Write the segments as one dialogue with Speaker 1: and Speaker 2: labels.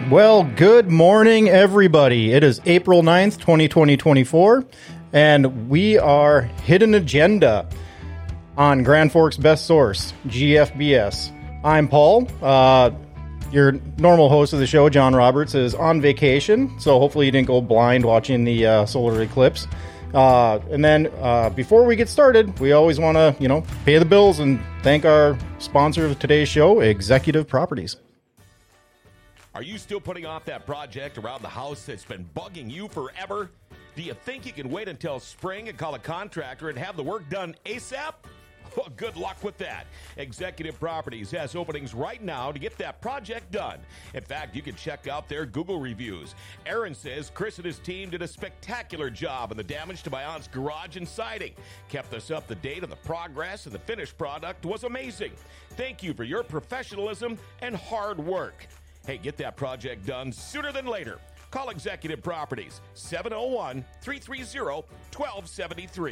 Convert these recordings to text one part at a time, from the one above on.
Speaker 1: Well, good morning, everybody. It is April 9th, 2024, and we are Hidden Agenda on Grand Forks Best Source, GFBS. I'm Paul. Your normal host of the show, John Roberts, is on vacation, so hopefully you didn't go blind watching the solar eclipse. And then before we get started, we always want to, pay the bills and thank our sponsor of today's show, Executive Properties.
Speaker 2: Are you still putting off that project around the house that's been bugging you forever? Do you think you can wait until spring and call a contractor and have the work done ASAP? Well, good luck with that. Executive Properties has openings right now to get that project done. In fact, you can check out their Google reviews. Aaron says Chris and his team did a spectacular job on the damage to my aunt's garage and siding. Kept us up to date on the progress, and the finished product was amazing. Thank you for your professionalism and hard work. Hey, get that project done sooner than later. Call Executive Properties, 701-330-1273.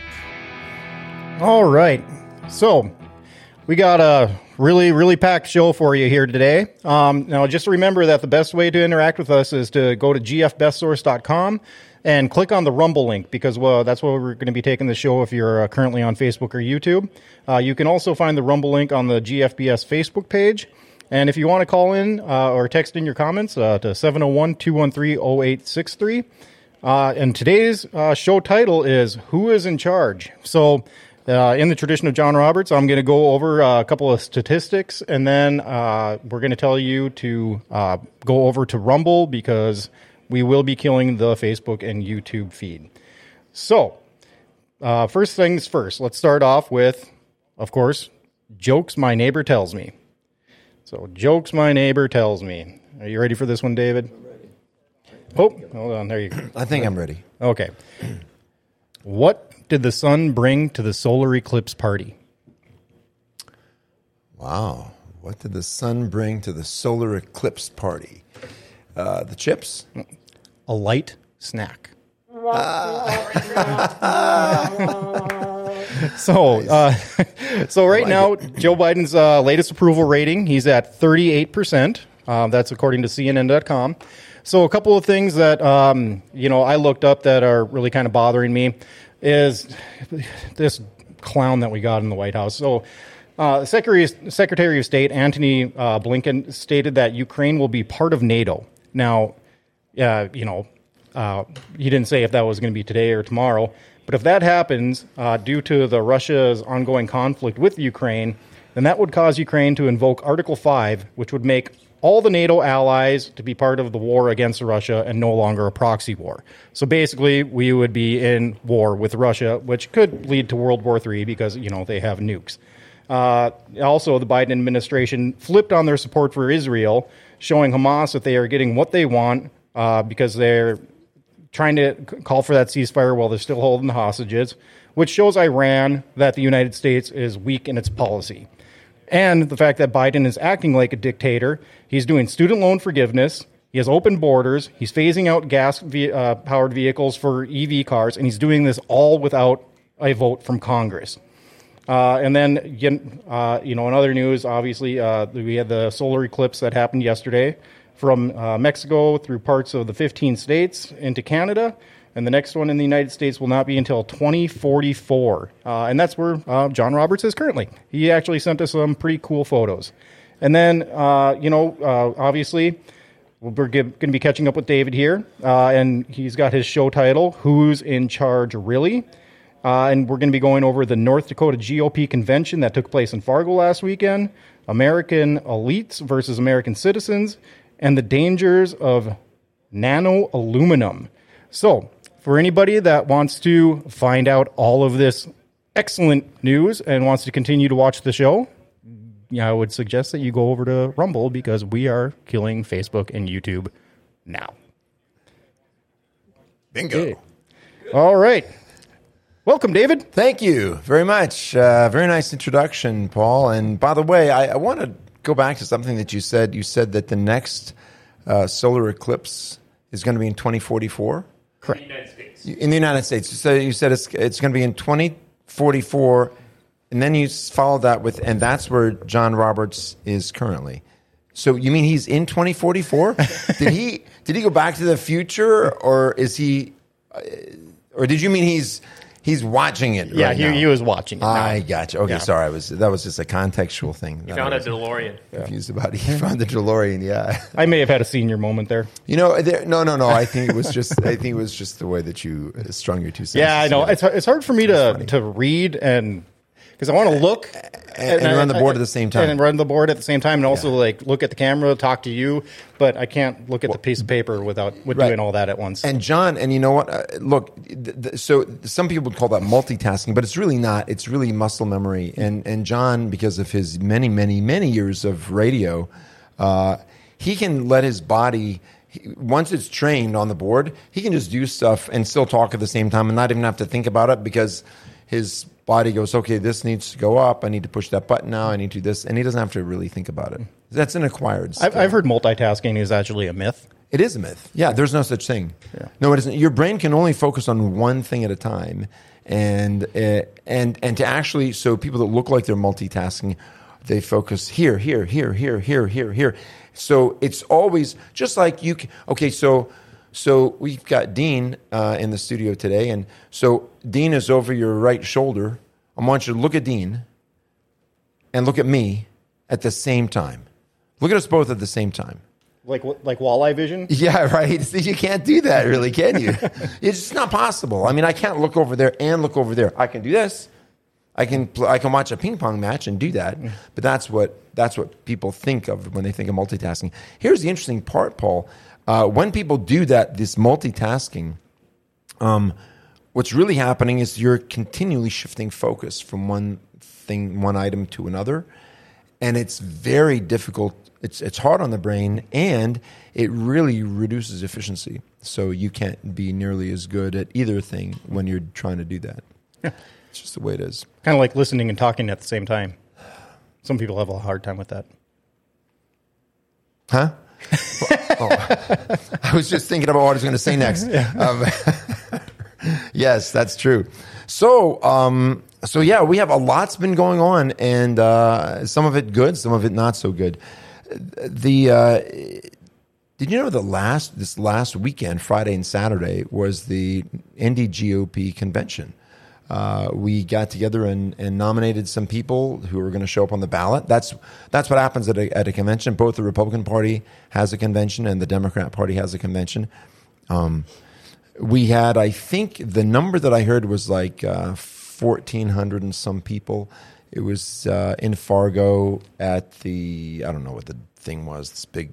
Speaker 1: All right. So we got a really packed show for you here today. Now, just remember that the best way to interact with us is to go to gfbestsource.com and click on the Rumble link, because that's where we're going to be taking the show if you're currently on Facebook or YouTube. You can also find the Rumble link on the GFBS Facebook page. And if you want to call in or text in your comments to 701-213-0863. And today's show title is Who is in Charge? So in the tradition of John Roberts, I'm going to go over a couple of statistics, and then we're going to tell you to go over to Rumble, because we will be killing the Facebook and YouTube feed. So first things first, let's start off with, of course, jokes my neighbor tells me. So, jokes my neighbor tells me. Are you ready for this one, David?
Speaker 3: I'm ready.
Speaker 1: Oh, hold on. There you go.
Speaker 3: I think I'm ready.
Speaker 1: Okay. What did the sun bring to the solar eclipse party?
Speaker 3: Wow. What did the sun bring to the solar eclipse party? The chips?
Speaker 1: A light snack. So right now, Joe Biden's latest approval rating, he's at 38%. That's according to CNN.com. So a couple of things that, I looked up that are really kind of bothering me is this clown that we got in the White House. So Secretary of State Antony Blinken stated that Ukraine will be part of NATO. Now, he didn't say if that was going to be today or tomorrow. But if that happens, due to Russia's ongoing conflict with Ukraine, then that would cause Ukraine to invoke Article 5, which would make all the NATO allies to be part of the war against Russia and no longer a proxy war. So basically, we would be in war with Russia, which could lead to World War III because, they have nukes. Also, the Biden administration flipped on their support for Israel, showing Hamas that they are getting what they want because they're trying to call for that ceasefire while they're still holding the hostages, which shows Iran that the United States is weak in its policy. And the fact that Biden is acting like a dictator. He's doing student loan forgiveness. He has open borders. He's phasing out gas-powered vehicles for EV cars, and he's doing this all without a vote from Congress. And then, in other news, obviously, we had the solar eclipse that happened yesterday, from Mexico through parts of the 15 states into Canada. And the next one in the United States will not be until 2044. And that's where John Roberts is currently. He actually sent us some pretty cool photos. And then, obviously, we're going to be catching up with David here. And he's got his show title, Who's in Charge Really? And we're going to be going over the North Dakota GOP convention that took place in Fargo last weekend, American elites versus American citizens, and the dangers of nano aluminum. So, for anybody that wants to find out all of this excellent news and wants to continue to watch the show, I would suggest that you go over to Rumble, because we are killing Facebook and YouTube now.
Speaker 3: Bingo.
Speaker 1: Okay. All right. Welcome, David.
Speaker 3: Thank you very much. Very nice introduction, Paul. And by the way, I want to go back to something that you said. You said that the next solar eclipse is going to be in 2044?
Speaker 1: Correct.
Speaker 4: In the United States.
Speaker 3: In the United States. So you said it's going to be in 2044, and then you followed that with, and that's where John Roberts is currently. So you mean he's in 2044? Did he go back to the future, or is he? Or did you mean he's watching it?
Speaker 1: Yeah,
Speaker 3: right now?
Speaker 1: he was watching it.
Speaker 3: I got you. Okay,
Speaker 1: Yeah.
Speaker 3: sorry. That was just a contextual thing.
Speaker 4: He found a DeLorean.
Speaker 3: Confused about it. He found the DeLorean. Yeah.
Speaker 1: I may have had a senior moment there.
Speaker 3: No. I think it was just the way that you strung your two sentences.
Speaker 1: Yeah, I know.
Speaker 3: together.
Speaker 1: It's hard for me to read and because I want to look
Speaker 3: and run the board at the same time.
Speaker 1: and run the board at the same time, and also like look at the camera, talk to you. But I can't look at the piece of paper with doing all that at once.
Speaker 3: And John, and you know what? Look, so some people would call that multitasking, but it's really not. It's really muscle memory. And John, because of his many, many, many years of radio, he can let his body. Once it's trained on the board, he can just do stuff and still talk at the same time and not even have to think about it because his body goes, okay, this needs to go up. I need to push that button now. I need to do this. And he doesn't have to really think about it. That's an acquired skill.
Speaker 1: I've heard multitasking is actually a myth.
Speaker 3: It is a myth. Yeah, there's no such thing.
Speaker 1: Yeah.
Speaker 3: No, it isn't. Your brain can only focus on one thing at a time. And to actually, so people that look like they're multitasking, they focus here. So it's always just like you can, okay, so we've got Dean in the studio today, and so Dean is over your right shoulder. I want you to look at Dean and look at me at the same time. Look at us both at the same time.
Speaker 1: Like walleye vision?
Speaker 3: Yeah, right. See, you can't do that, really, can you? It's just not possible. I mean, I can't look over there and look over there. I can do this. I can watch a ping pong match and do that, but that's what people think of when they think of multitasking. Here's the interesting part, Paul. When people do that, this multitasking, what's really happening is you're continually shifting focus from one item to another, and it's very difficult. It's hard on the brain, and it really reduces efficiency. So you can't be nearly as good at either thing when you're trying to do that.
Speaker 1: Yeah.
Speaker 3: It's just the way it is.
Speaker 1: Kind of like listening and talking at the same time. Some people have a hard time with that.
Speaker 3: Huh? I was just thinking about what I was going to say next. Yes, that's true. So yeah, we have a lot's been going on, and some of it good, some of it not so good. Did you know this last weekend, Friday and Saturday, was the Indy GOP convention? We got together and nominated some people who are going to show up on the ballot. That's what happens at a convention. Both the Republican Party has a convention and the Democrat Party has a convention. We had, I think, the number that I heard was like 1,400 and some people. It was in Fargo at the, I don't know what the thing was, this big.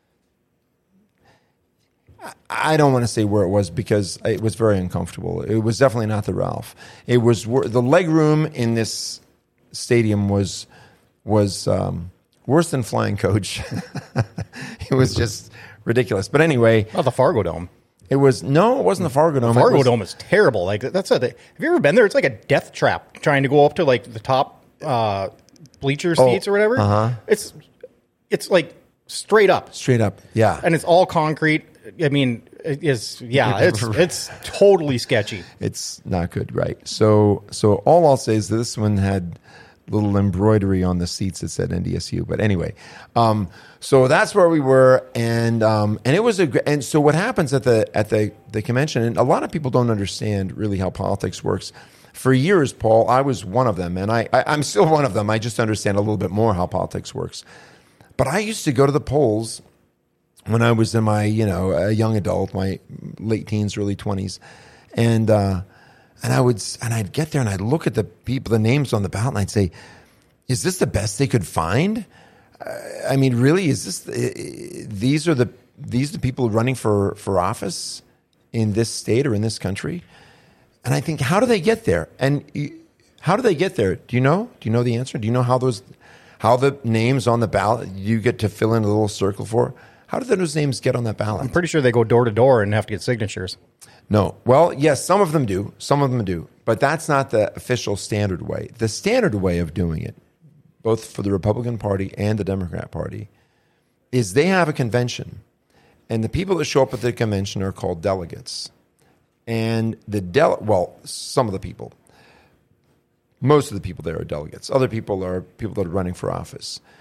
Speaker 3: I don't want to say where it was because it was very uncomfortable. It was definitely not the Ralph. It was the leg room in this stadium was worse than Flying Coach. It was just ridiculous. But anyway,
Speaker 1: Oh, the Fargo Dome.
Speaker 3: it wasn't the Fargo Dome.
Speaker 1: Fargo
Speaker 3: It was-
Speaker 1: Dome is terrible. Like have you ever been there? It's like a death trap trying to go up to like the top bleacher seats or whatever.
Speaker 3: uh-huh.
Speaker 1: It's like straight up.
Speaker 3: Straight up, yeah.
Speaker 1: And it's all concrete. I mean, it's totally sketchy.
Speaker 3: It's not good, right? So all I'll say is this one had little embroidery on the seats that said NDSU. But anyway, so that's where we were, and it was and so what happens at the convention, and a lot of people don't understand really how politics works. For years, Paul, I was one of them, and I'm still one of them. I just understand a little bit more how politics works. But I used to go to the polls when I was in my, a young adult, my late teens, early 20s, and I'd get there and I'd look at the names on the ballot, and I'd say, "Is this the best they could find? I mean, really, is this? These are the people running for office in this state or in this country?" And I think, how do they get there? And how do they get there? Do you know? Do you know the answer? Do you know how the names on the ballot you get to fill in a little circle for? How do those names get on that ballot?
Speaker 1: I'm pretty sure they go door to door and have to get signatures.
Speaker 3: No. Well, yes, some of them do. Some of them do. But that's not the official standard way. The standard way of doing it, both for the Republican Party and the Democrat Party, is they have a convention. And the people that show up at the convention are called delegates. And some of the people. Most of the people there are delegates. Other people are people that are running for office.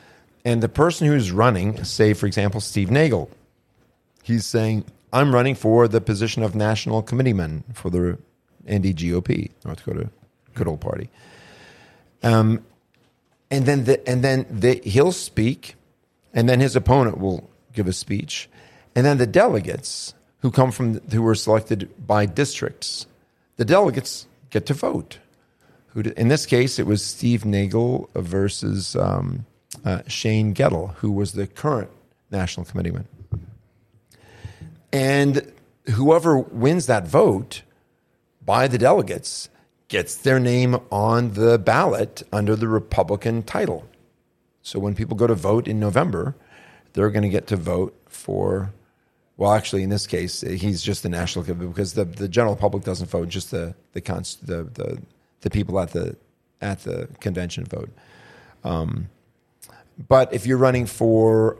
Speaker 3: And the person who's running, say, for example, Steve Nagel, he's saying, I'm running for the position of national committeeman for the NDGOP, North Dakota Good Old Party. And then he'll speak, and then his opponent will give a speech, and then the delegates who were selected by districts, the delegates get to vote. In this case, it was Steve Nagel versus Shane Gettle, who was the current national committeeman. And whoever wins that vote by the delegates gets their name on the ballot under the Republican title. So when people go to vote in November, they're going to get to vote for, well, actually, in this case, he's just the national committee because the general public doesn't vote, just the people at the convention vote. But if you're running for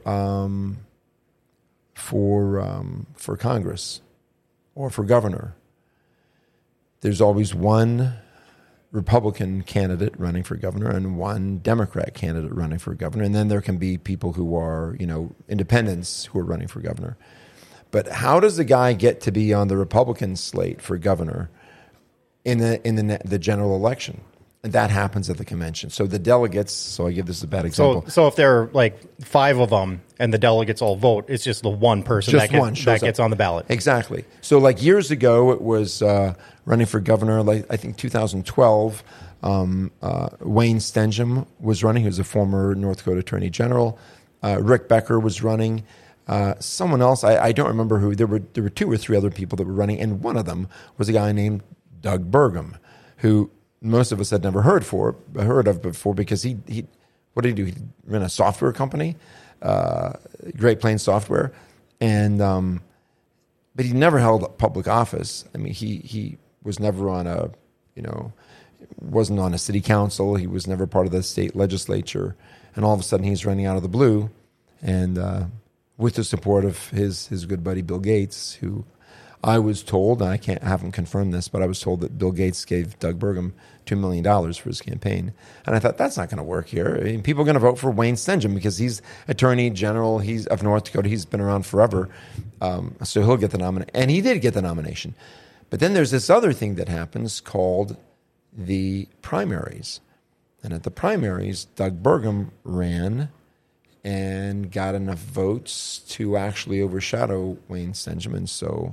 Speaker 3: Congress or for governor, there's always one Republican candidate running for governor and one Democrat candidate running for governor, and then there can be people who are, independents who are running for governor. But how does the guy get to be on the Republican slate for governor in the general election? And that happens at the convention. So the delegates, so I give this a bad example.
Speaker 1: So if there are like 5 of them and the delegates all vote, it's just the one person that gets on the ballot.
Speaker 3: Exactly. So like years ago, it was running for governor, like I think 2012, Wayne Stenjum was running. He was a former North Dakota Attorney General. Rick Becker was running. Someone else, I don't remember who. There were 2 or 3 other people that were running, and one of them was a guy named Doug Burgum, who most of us had never heard of before because he what did he do? He ran a software company, Great Plains Software, and but he never held public office. I mean, he was never on wasn't on a city council. He was never part of the state legislature, and all of a sudden he's running out of the blue, and with the support of his good buddy Bill Gates, who I was told, and I haven't confirmed this, but I was told that Bill Gates gave Doug Burgum $2 million for his campaign. And I thought, that's not going to work here. I mean, people are going to vote for Wayne Stenjum because he's Attorney General. He's of North Dakota. He's been around forever. So he'll get the nomination. And he did get the nomination. But then there's this other thing that happens called the primaries. And at the primaries, Doug Burgum ran and got enough votes to actually overshadow Wayne Stenjum. And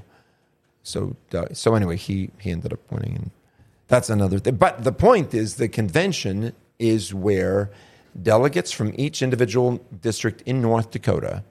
Speaker 3: so anyway, he ended up winning, and that's another thing. But the point is, the convention is where delegates from each individual district in North Dakota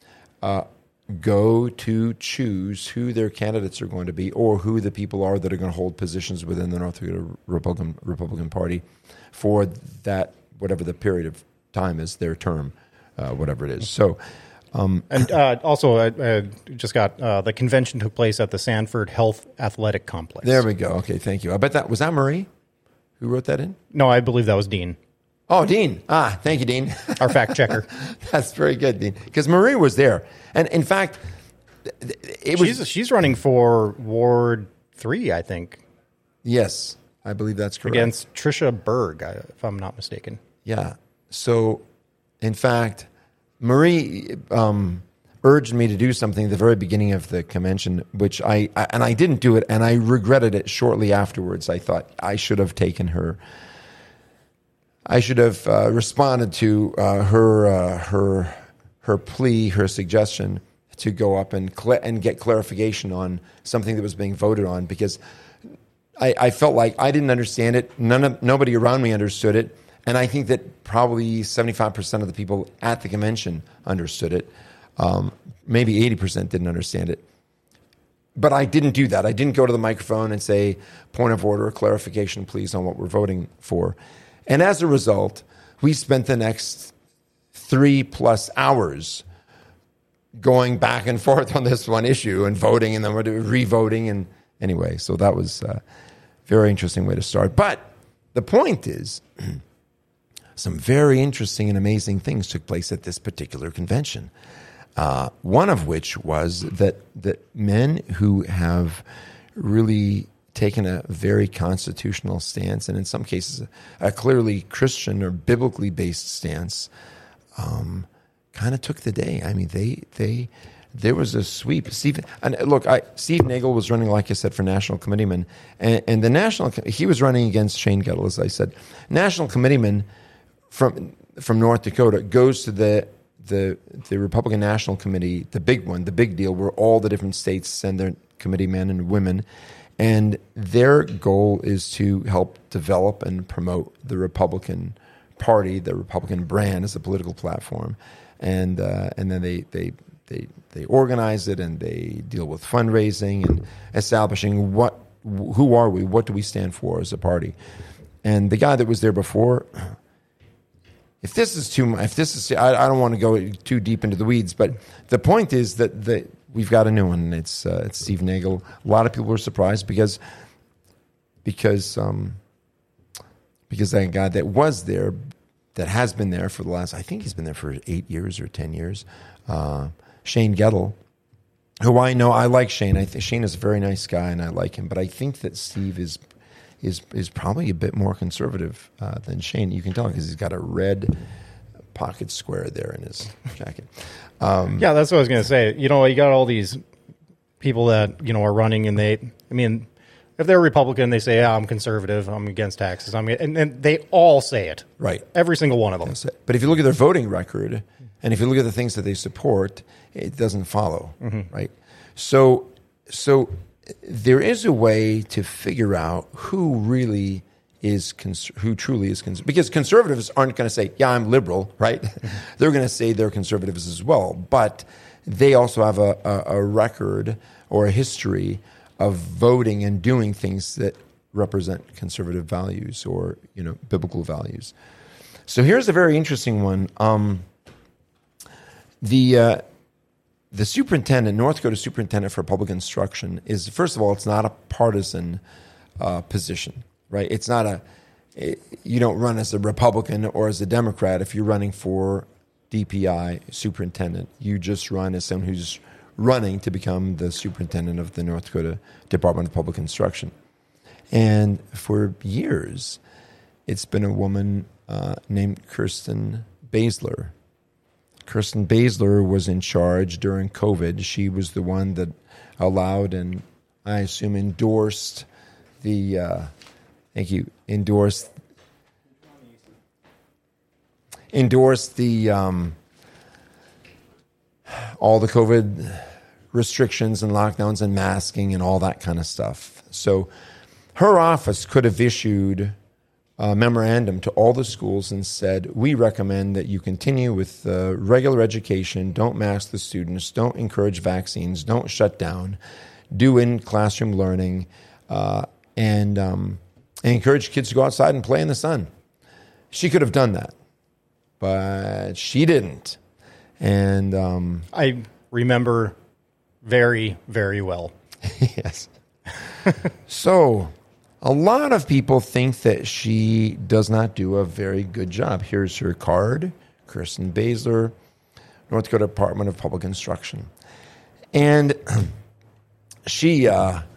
Speaker 3: go to choose who their candidates are going to be, or who the people are that are going to hold positions within the North Dakota Republican Party for that, whatever the period of time is, their term, whatever it is. So.
Speaker 1: And also, I just got the convention took place at the Sanford Health Athletic Complex.
Speaker 3: There we go. Okay, thank you. I bet was that Marie who wrote that in?
Speaker 1: No, I believe that was Dean.
Speaker 3: Oh, Dean. Thank you, Dean.
Speaker 1: Our fact checker.
Speaker 3: That's very good, Dean. Because Marie was there. And in fact,
Speaker 1: she's running for Ward 3, I think.
Speaker 3: Yes, I believe that's correct.
Speaker 1: Against Tricia Berg, if I'm not mistaken.
Speaker 3: Yeah. So, in fact, Marie urged me to do something at the very beginning of the convention, which I didn't do it, and I regretted it shortly afterwards. I thought I should have taken her. I should have responded to her plea, her suggestion to go up and get clarification on something that was being voted on, because I felt like I didn't understand it. Nobody around me understood it. And I think that probably 75% of the people at the convention understood it. Maybe 80% didn't understand it. But I didn't do that. I didn't go to the microphone and say, point of order, clarification, please, on what we're voting for. And as a result, we spent the next 3+ hours going back and forth on this one issue and voting, and then we're re-voting. And anyway, so that was a very interesting way to start. But the point is, some very interesting and amazing things took place at this particular convention. One of which was that men who have really taken a very constitutional stance, and in some cases a clearly Christian or biblically based stance, kind of took the day. I mean, there was a sweep. Steve Nagel was running, like I said, for national committeeman, and he was running against Shane Gettle, as I said. National committeeman from North Dakota goes to the Republican National Committee, the big one, the big deal, where all the different states send their committee men and women, and their goal is to help develop and promote the Republican Party, the Republican brand as a political platform, and then they organize it and they deal with fundraising and establishing who are we, what do we stand for as a party. And the guy that was there before, I don't want to go too deep into the weeds, but the point is that we've got a new one, and it's Steve Nagel. A lot of people were surprised because that guy that was there, that has been there for the last, I think he's been there for 8 years or 10 years, Shane Gettle, who I know, I like Shane. I think Shane is a very nice guy, and I like him. But I think that Steve is probably a bit more conservative than Shane. You can tell because he's got a red pocket square there in his jacket.
Speaker 1: Yeah, that's what I was going to say. You got all these people that are running, and if they're Republican, they say, "Yeah, I'm conservative. I'm against taxes." And they all say it,
Speaker 3: right?
Speaker 1: Every single one of them.
Speaker 3: But if you look at their voting record, and if you look at the things that they support, it doesn't follow, right? So there is a way to figure out who truly is conservative, because conservatives aren't going to say, "Yeah, I'm liberal," right? They're going to say they're conservatives as well, but they also have a record or a history of voting and doing things that represent conservative values or biblical values. So here's a very interesting one. The superintendent, North Dakota superintendent for public instruction, is, first of all, it's not a partisan position, right? It's not you don't run as a Republican or as a Democrat if you're running for DPI superintendent. You just run as someone who's running to become the superintendent of the North Dakota Department of Public Instruction. And for years, it's been a woman named Kirsten Baszler. Kirsten Baszler was in charge during COVID. She was the one that allowed and I assume endorsed all the COVID restrictions and lockdowns and masking and all that kind of stuff. So her office could have issued a memorandum to all the schools and said, we recommend that you continue with regular education, don't mask the students, don't encourage vaccines, don't shut down, do in-classroom learning, and encourage kids to go outside and play in the sun. She could have done that, but she didn't. And
Speaker 1: I remember very, very well.
Speaker 3: Yes. So a lot of people think that she does not do a very good job. Here's her card, Kirsten Baszler, North Dakota Department of Public Instruction. And she,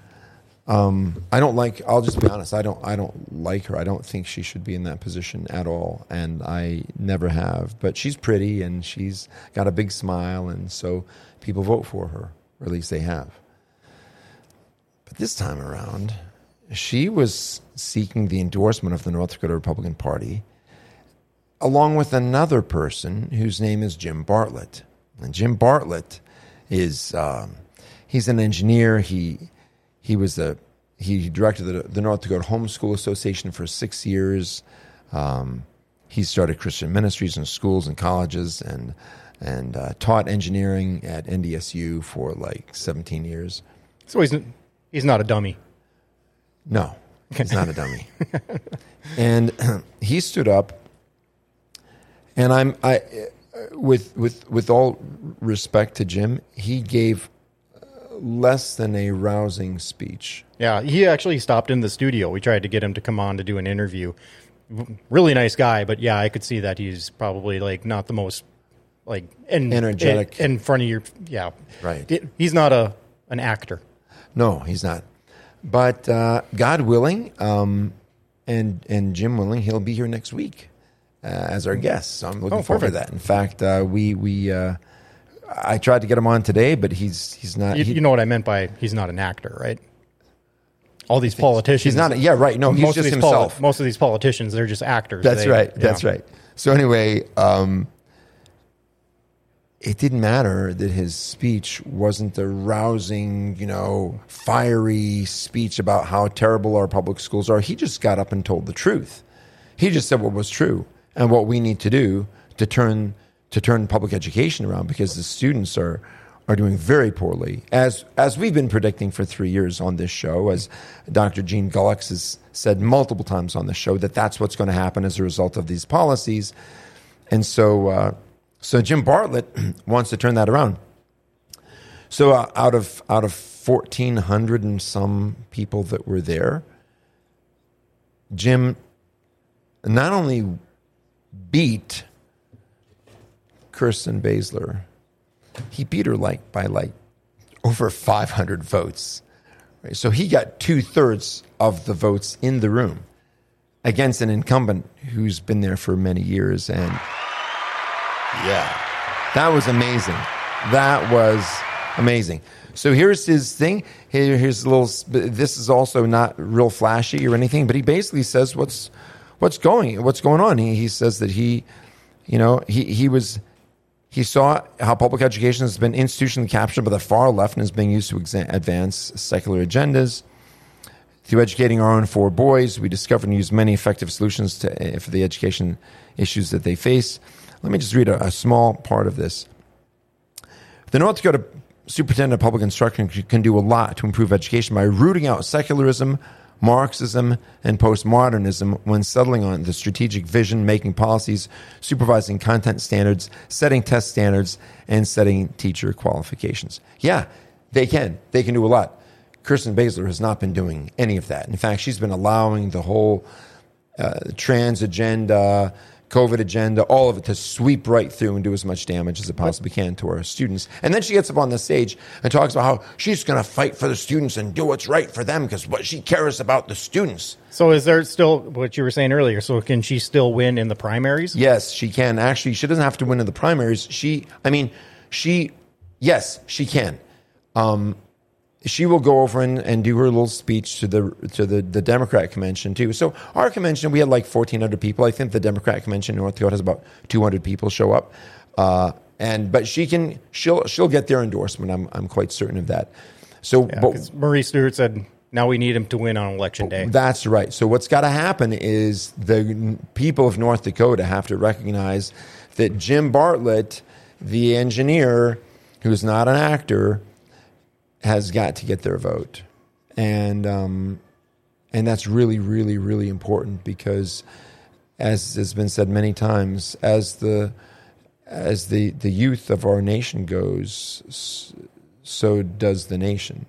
Speaker 3: I'll just be honest, I don't like her. I don't think she should be in that position at all, and I never have. But she's pretty, and she's got a big smile, and so people vote for her, or at least they have. But this time around, she was seeking the endorsement of the North Dakota Republican Party, along with another person whose name is Jim Bartlett. And Jim Bartlett is he's an engineer. He directed the North Dakota Homeschool Association for 6 years. He started Christian ministries in schools and colleges, and taught engineering at NDSU for like 17 years.
Speaker 1: So he's not a dummy.
Speaker 3: No, he's not a dummy. And he stood up, and with all respect to Jim, he gave less than a rousing speech.
Speaker 1: Yeah, he actually stopped in the studio. We tried to get him to come on to do an interview. Really nice guy, but yeah, I could see that he's probably like not the most energetic in front of your. Yeah,
Speaker 3: right.
Speaker 1: He's not an actor.
Speaker 3: No, he's not. But God willing, and Jim willing, he'll be here next week, as our guest. So I'm looking forward to
Speaker 1: perfect.
Speaker 3: that. In fact, I tried to get him on today, but he's not.
Speaker 1: You know what I meant by he's not an actor, right? All these politicians.
Speaker 3: He's not. Yeah, right. No, he's
Speaker 1: most
Speaker 3: just
Speaker 1: of these
Speaker 3: himself.
Speaker 1: Most of these politicians, they're just actors.
Speaker 3: That's right. That's right. So anyway, it didn't matter that his speech wasn't the rousing, fiery speech about how terrible our public schools are. He just got up and told the truth. He just said what was true and what we need to do to turn public education around, because the students are doing very poorly, as we've been predicting for 3 years on this show, as Dr. Gene Gullex has said multiple times on the show, that's what's going to happen as a result of these policies. And so Jim Bartlett wants to turn that around. So out of 1,400 and some people that were there, Jim not only beat Kirsten Baszler, he beat her by over 500 votes. Right? So he got 2/3 of the votes in the room against an incumbent who's been there for many years. And yeah, that was amazing. That was amazing. So here's his thing. Here's a little. This is also not real flashy or anything, but he basically says what's going on. He says that he saw how public education has been institutionally captured by the far left and is being used to advance secular agendas. Through educating our own 4 boys, we discovered and used many effective solutions for the education issues that they face. Let me just read a small part of this. The North Dakota Superintendent of Public Instruction can do a lot to improve education by rooting out secularism, Marxism, and postmodernism when settling on the strategic vision, making policies, supervising content standards, setting test standards, and setting teacher qualifications. Yeah, they can. They can do a lot. Kirsten Baszler has not been doing any of that. In fact, she's been allowing the whole trans agenda, COVID agenda, all of it to sweep right through and do as much damage as it possibly can to our students. And then she gets up on the stage and talks about how she's going to fight for the students and do what's right for them because what she cares about the students.
Speaker 1: So is there still what you were saying earlier? So can she still win in the primaries?
Speaker 3: Yes, she can. Actually, she doesn't have to win in the primaries. Yes, she can. She will go over and do her little speech to the Democrat convention too. So our convention, we had like 1,400 people. I think the Democrat convention in North Dakota has about 200 people show up. But she'll get their endorsement. I'm quite certain of that. So, but
Speaker 1: Marie Stewart said, now we need him to win on election day.
Speaker 3: That's right. So what's got to happen is the people of North Dakota have to recognize that Jim Bartlett, the engineer, who's not an actor, has got to get their vote, and that's really, really, really important because, as has been said many times, as the youth of our nation goes, so does the nation.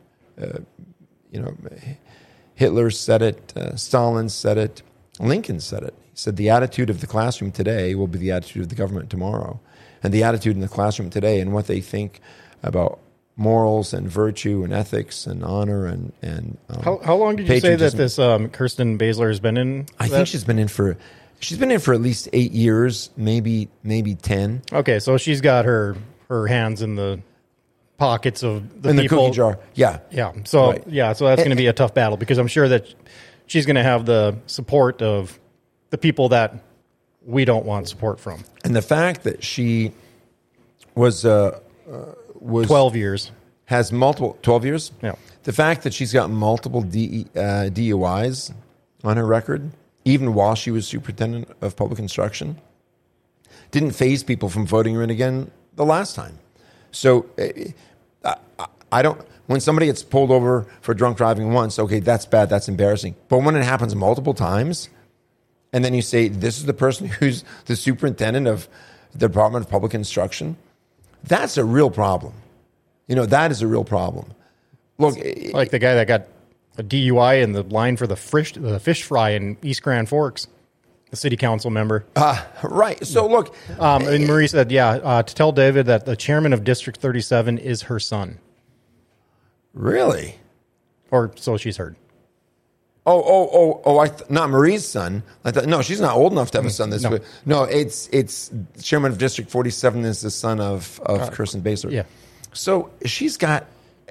Speaker 3: Hitler said it, Stalin said it, Lincoln said it. He said the attitude of the classroom today will be the attitude of the government tomorrow, and the attitude in the classroom today and what they think about morals and virtue and ethics and honor and
Speaker 1: how long did you say that this Kirsten Baszler has been in?
Speaker 3: I think she's been in for at least 8 years, maybe 10.
Speaker 1: Okay, so she's got her hands in the pockets of the
Speaker 3: in
Speaker 1: people.
Speaker 3: The cookie jar. Yeah.
Speaker 1: So
Speaker 3: right.
Speaker 1: So that's going to be a tough battle because I'm sure that she's going to have the support of the people that we don't want support from.
Speaker 3: And the fact that she was
Speaker 1: 12 years.
Speaker 3: Has multiple 12 years?
Speaker 1: Yeah.
Speaker 3: The fact that she's got multiple DUIs on her record, even while she was superintendent of public instruction, didn't faze people from voting her in again the last time. So I don't. When somebody gets pulled over for drunk driving once, okay, that's bad, that's embarrassing. But when it happens multiple times, and then you say this is the person who's the superintendent of the Department of Public Instruction, that's a real problem. That is a real problem. Look,
Speaker 1: like the guy that got a DUI in the line for the fish fry in East Grand Forks, the city council member.
Speaker 3: Right. So look,
Speaker 1: and Marie said, to tell David that the chairman of District 37 is her son.
Speaker 3: Really?
Speaker 1: Or so she's heard.
Speaker 3: Not Marie's son. I thought, no, she's not old enough to have a son this way. No, it's Chairman of District 47 is the son of Kirsten Basler.
Speaker 1: Yeah.
Speaker 3: So she's got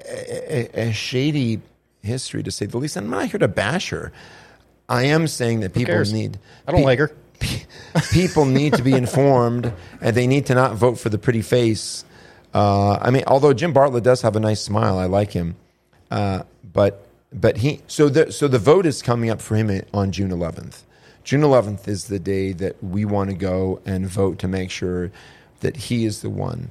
Speaker 3: a shady history, to say the least. I'm not here to bash her. I am saying that people need...
Speaker 1: I don't like her.
Speaker 3: People need to be informed, and they need to not vote for the pretty face. Although Jim Bartlett does have a nice smile, I like him. But the vote is coming up for him on June 11th. June 11th is the day that we want to go and vote to make sure that he is the one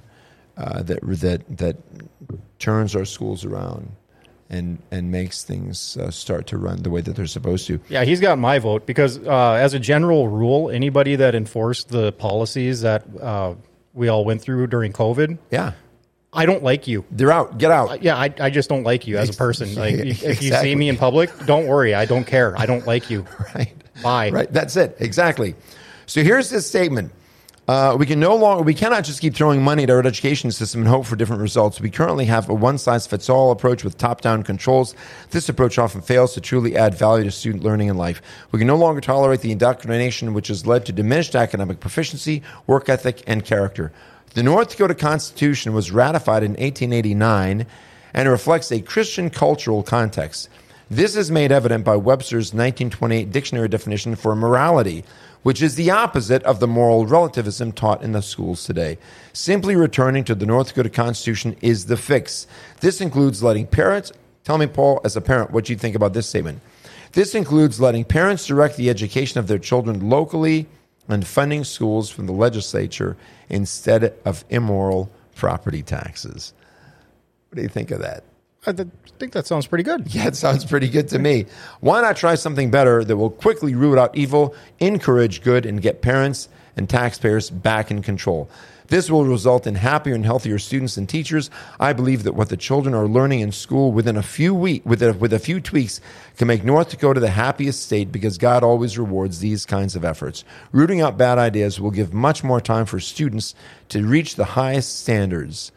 Speaker 3: that turns our schools around and makes things start to run the way that they're supposed to.
Speaker 1: Yeah, he's got my vote because as a general rule, anybody that enforced the policies that we all went through during COVID, I don't like you.
Speaker 3: They're out. Get out.
Speaker 1: Yeah, I just don't like you as a person. Like if you see me in public, don't worry. I don't care. I don't like you.
Speaker 3: Right.
Speaker 1: Bye.
Speaker 3: Right. That's it. Exactly. So here's this statement. We cannot just keep throwing money at our education system and hope for different results. We currently have a one-size-fits-all approach with top-down controls. This approach often fails to truly add value to student learning and life. We can no longer tolerate the indoctrination which has led to diminished academic proficiency, work ethic, and character. The North Dakota Constitution was ratified in 1889 and reflects a Christian cultural context. This is made evident by Webster's 1928 dictionary definition for morality, which is the opposite of the moral relativism taught in the schools today. Simply returning to the North Dakota Constitution is the fix. This includes letting parents... Tell me, Paul, as a parent, what you think about this statement. This includes letting parents direct the education of their children locally and funding schools from the legislature instead of immoral property taxes. What do you think of that?
Speaker 1: I think that sounds pretty good.
Speaker 3: Yeah, it sounds pretty good to me. Why not try something better that will quickly root out evil, encourage good, and get parents and taxpayers back in control? This will result in happier and healthier students and teachers. I believe that what the children are learning in school within a few weeks, with a few tweaks, can make North Dakota the happiest state because God always rewards these kinds of efforts. Rooting out bad ideas will give much more time for students to reach the highest standards,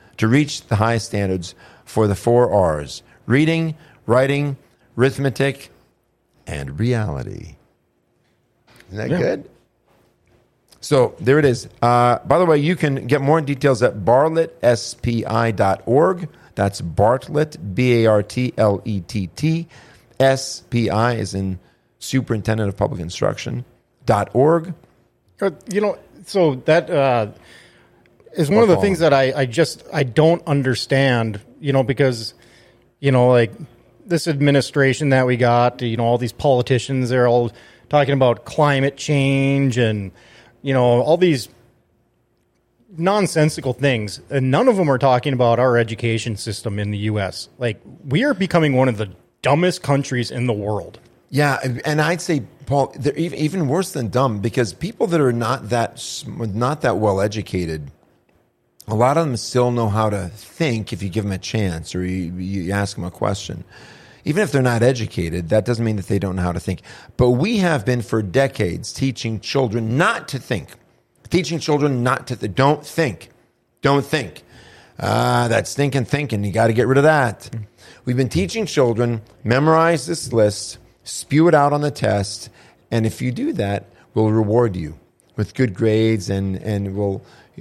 Speaker 3: for the 4 R's: reading, writing, arithmetic, and reality. Isn't that good? So there it is. By the way, you can get more details at bartlettspi.org. That's Bartlett, BARTLETT. SPI is in Superintendent of Public Instruction.org.
Speaker 1: So that is one of the things that I don't understand, because, like this administration that we got, all these politicians, they're all talking about climate change and, all these nonsensical things. And none of them are talking about our education system in the U.S. Like, we are becoming one of the dumbest countries in the world.
Speaker 3: Yeah, and I'd say, Paul, they're even worse than dumb, because people that are not that well educated, a lot of them still know how to think if you give them a chance or you ask them a question. Even if they're not educated, that doesn't mean that they don't know how to think. But we have been for decades teaching children not to think. Don't think. That stinking thinking, you got to get rid of that. We've been teaching children, memorize this list, spew it out on the test, and if you do that, we'll reward you with good grades and we'll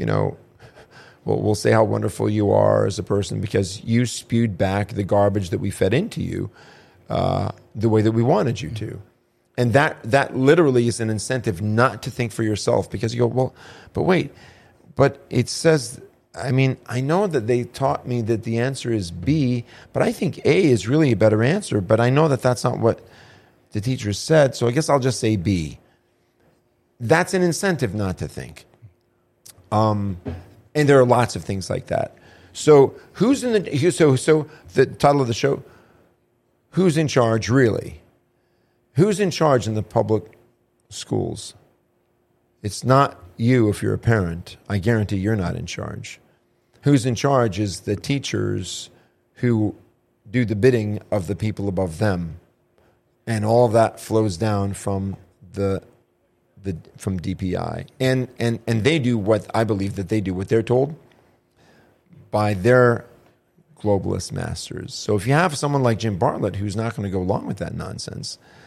Speaker 3: say how wonderful you are as a person because you spewed back the garbage that we fed into you the way that we wanted you to. And that literally is an incentive not to think for yourself, because you go, well, but it says, I know that they taught me that the answer is B, but I think A is really a better answer, but I know that that's not what the teacher said, so I guess I'll just say B. That's an incentive not to think. And there are lots of things like that. So who's in the so the title of the show, who's in charge really? Who's in charge in the public schools? It's not you if you're a parent. I guarantee you're not in charge. Who's in charge is the teachers who do the bidding of the people above them. And all of that flows down from from DPI. And they do what I believe that they do what they're told by their globalist masters. So if you have someone like Jim Bartlett who's not going to go along with that nonsense,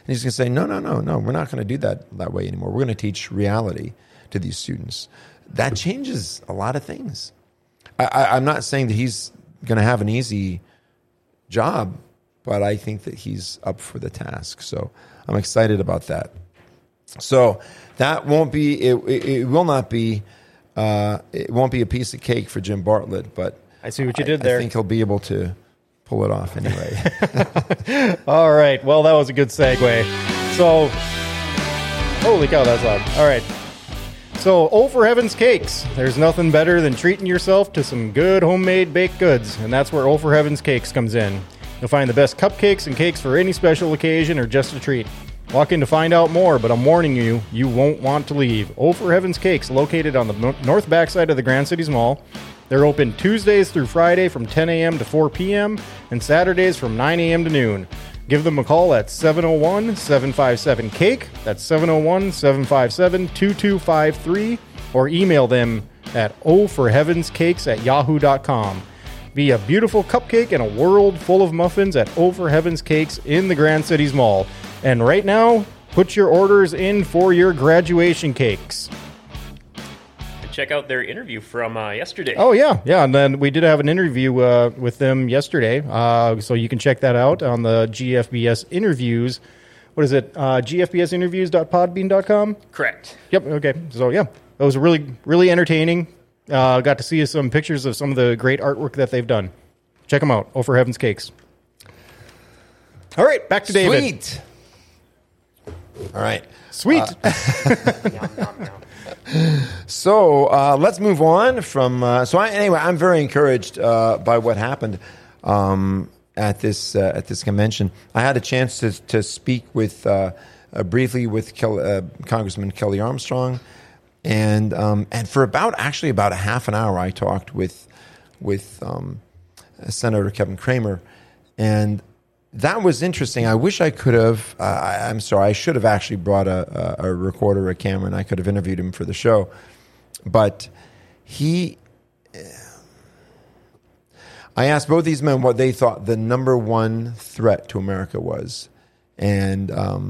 Speaker 3: And he's going to say, no, we're not going to do that way anymore. We're going to teach reality to these students. That changes a lot of things. I'm not saying that he's going to have an easy job, but I think that he's up for the task. So I'm excited about that. So that won't be, it will not be, it won't be a piece of cake for Jim Bartlett, but
Speaker 1: I see what you did there.
Speaker 3: I think he'll be able to pull it off anyway.
Speaker 1: All right. Well, that was a good segue. So, holy cow, that's loud. All right. So, Oh for Heaven's Cakes. There's nothing better than treating yourself to some good homemade baked goods, and that's where Oh for Heaven's Cakes comes in. You'll find the best cupcakes and cakes for any special occasion or just a treat. Walk in to find out more, but I'm warning you, you won't want to leave. Oh for Heaven's Cakes, located on the north backside of the Grand Cities Mall. They're open Tuesdays through Friday from 10 a.m. to 4 p.m. and Saturdays from 9 a.m. to noon. Give them a call at 701-757-CAKE. That's 701-757-2253. Or email them at ohforheavenscakes@yahoo.com. Be a beautiful cupcake in a world full of muffins at Oh for Heaven's Cakes in the Grand Cities Mall. And right now, put your orders in for your graduation cakes.
Speaker 4: Check out their interview from yesterday.
Speaker 1: Oh, yeah. And then we did have an interview with them yesterday. So you can check that out on the GFBS interviews. What is it? GFBSinterviews.podbean.com?
Speaker 4: Correct.
Speaker 1: Yep. Okay. So, yeah, it was really, really entertaining. Got to see some pictures of some of the great artwork that they've done. Check them out. Oh, for Heaven's Cakes. All right. Back to David.
Speaker 3: Sweet. All right.
Speaker 1: Sweet.
Speaker 3: So let's move on from. Anyway, I'm very encouraged by what happened at this convention. I had a chance to speak with briefly with Congressman Kelly Armstrong, and for about a half an hour, I talked with Senator Kevin Cramer, and that was interesting. I wish I could have. I'm sorry. I should have actually brought a recorder, a camera, and I could have interviewed him for the show. But I asked both these men what they thought the number one threat to America was, and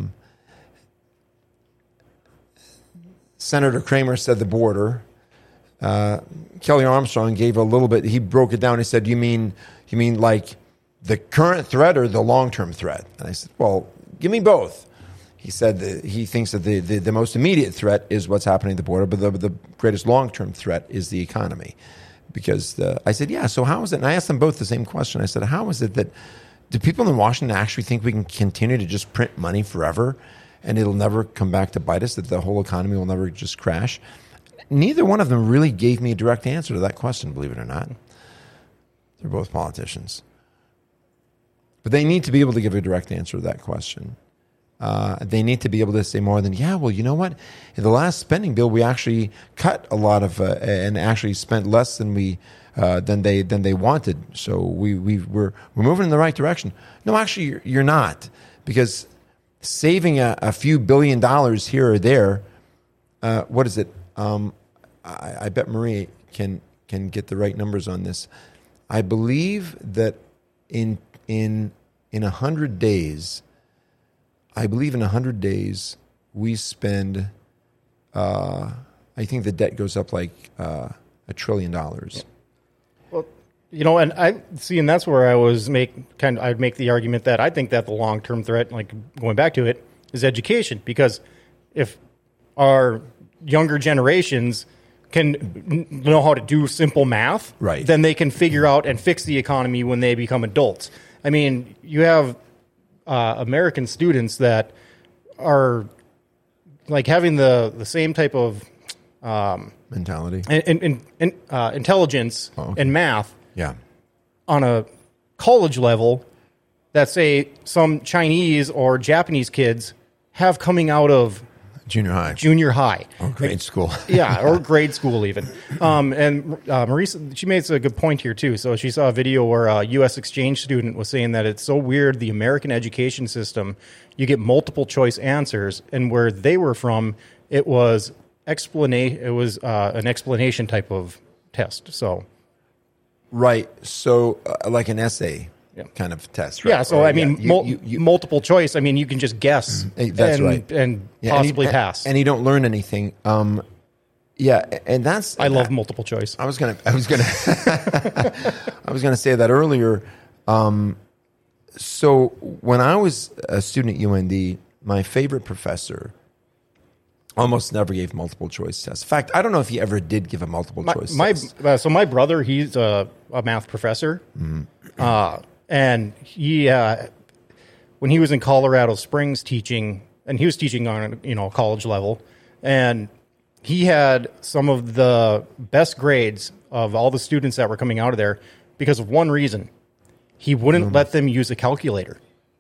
Speaker 3: Senator Cramer said the border. Kelly Armstrong gave a little bit. He broke it down. He said, "You mean like the current threat or the long-term threat?" And I said, "Well, give me both." He said that he thinks that the most immediate threat is what's happening at the border, but the greatest long-term threat is the economy. Because I said, yeah, so how is it? And I asked them both the same question. I said, how is it that do people in Washington actually think we can continue to just print money forever and it'll never come back to bite us, that the whole economy will never just crash? Neither one of them really gave me a direct answer to that question, believe it or not. They're both politicians. But they need to be able to give a direct answer to that question. They need to be able to say more than, yeah, well, you know what? In the last spending bill, we actually cut a lot of and actually spent less than they wanted. So we're moving in the right direction. No, actually, you're not, because saving a few $1 billion here or there, what is it? I bet Marie can get the right numbers on this. I believe that in 100 days. I believe in 100 days, we spend, I think the debt goes up like $1 trillion.
Speaker 1: Well, and I see, and that's where I was I'd make the argument that I think that the long-term threat, like going back to it, is education. Because if our younger generations can know how to do simple math,
Speaker 3: right,
Speaker 1: then they can figure out and fix the economy when they become adults. I mean, you have American students that are like having the same type of
Speaker 3: mentality
Speaker 1: and intelligence and math,
Speaker 3: yeah,
Speaker 1: on a college level that, say, some Chinese or Japanese kids have coming out of
Speaker 3: junior high
Speaker 1: or
Speaker 3: grade school.
Speaker 1: Yeah, or grade school even. And Marisa, she made a good point here too. So she saw a video where a U.S. exchange student was saying that it's so weird, the American education system, you get multiple choice answers, and where they were from, it was an explanation type of test. So
Speaker 3: right, so like an essay. kind of test, right?
Speaker 1: Yeah, so
Speaker 3: Or,
Speaker 1: I mean, multiple choice. I mean, you can just guess.
Speaker 3: That's right,
Speaker 1: and possibly pass.
Speaker 3: and you don't learn anything. Yeah, and that's
Speaker 1: I love multiple choice.
Speaker 3: I was gonna I was gonna say that earlier. So when I was a student at UND, my favorite professor almost never gave multiple choice tests. In fact, I don't know if he ever did give a multiple choice test.
Speaker 1: So my brother, he's a math professor, and he when he was in Colorado Springs teaching, and he was teaching on college level, and he had some of the best grades of all the students that were coming out of there because of one reason. He wouldn't let them use a calculator.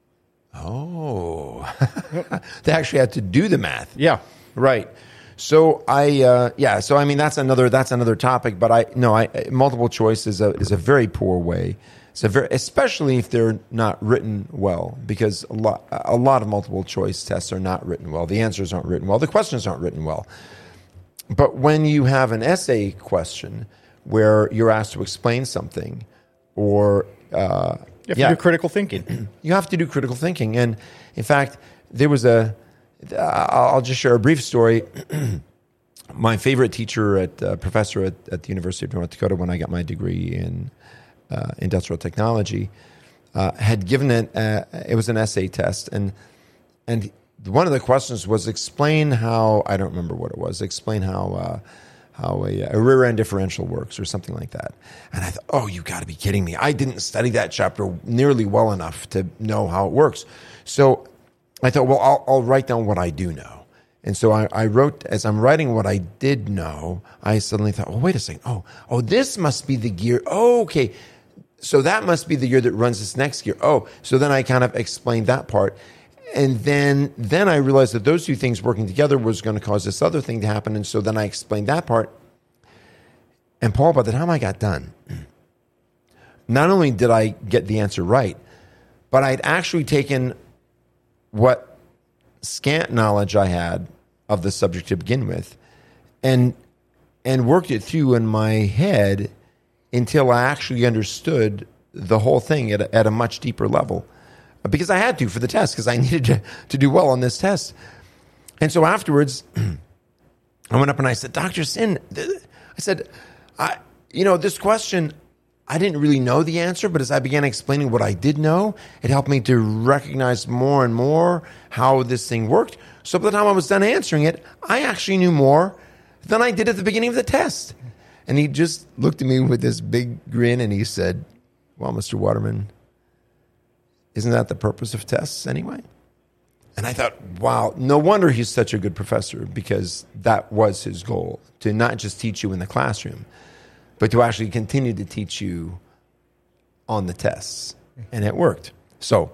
Speaker 3: Oh, they actually had to do the math.
Speaker 1: Yeah.
Speaker 3: Right. So so I mean that's another topic, but multiple choice is a very poor way. Especially if they're not written well, because a lot of multiple choice tests are not written well. The answers aren't written well. The questions aren't written well. But when you have an essay question where you're asked to explain something, or
Speaker 1: you have to do critical thinking.
Speaker 3: You have to do critical thinking. And in fact, there was I'll just share a brief story. My favorite teacher, professor at the University of North Dakota, when I got my degree in industrial technology, had given it was an essay test, and one of the questions was explain how, I don't remember what it was, explain how a rear end differential works or something like that. And I thought, oh, you got to be kidding me. I didn't study that chapter nearly well enough to know how it works. So I thought, well, I'll write down what I do know. And so I wrote, as I'm writing what I did know, I suddenly thought, oh, wait a second. Oh, this must be the gear. Oh, okay. So that must be the gear that runs this next gear. Oh, so then I kind of explained that part. And then I realized that those two things working together was going to cause this other thing to happen. And so then I explained that part. And Paul, by the time I got done, not only did I get the answer right, but I'd actually taken what scant knowledge I had of the subject to begin with and worked it through in my head until I actually understood the whole thing at a much deeper level. Because I had to for the test, because I needed to do well on this test. And so afterwards, I went up and I said, Dr. Sin, I said, this question, I didn't really know the answer, but as I began explaining what I did know, it helped me to recognize more and more how this thing worked. So by the time I was done answering it, I actually knew more than I did at the beginning of the test. And he just looked at me with this big grin and he said, well, Mr. Waterman, isn't that the purpose of tests anyway? And I thought, wow, no wonder he's such a good professor, because that was his goal, to not just teach you in the classroom, but to actually continue to teach you on the tests. And it worked. So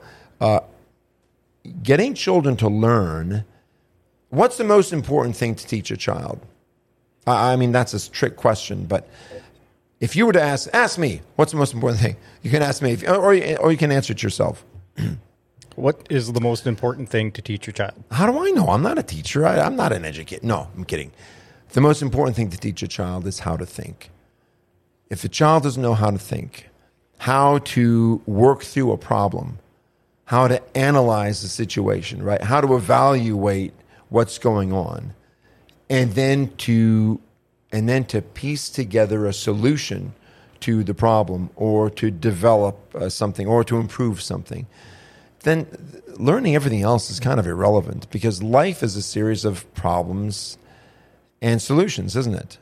Speaker 3: getting children to learn, what's the most important thing to teach a child? I mean, that's a trick question, but if you were to ask me, what's the most important thing? You can ask me, or you can answer it yourself.
Speaker 1: What is the most important thing to teach your child?
Speaker 3: How do I know? I'm not a teacher. I'm not an educator. No, I'm kidding. The most important thing to teach a child is how to think. If the child doesn't know how to think, how to work through a problem, how to analyze the situation, right? How to evaluate what's going on, and then to piece together a solution to the problem, or to develop something, or to improve something, then learning everything else is kind of irrelevant, because life is a series of problems and solutions, isn't it?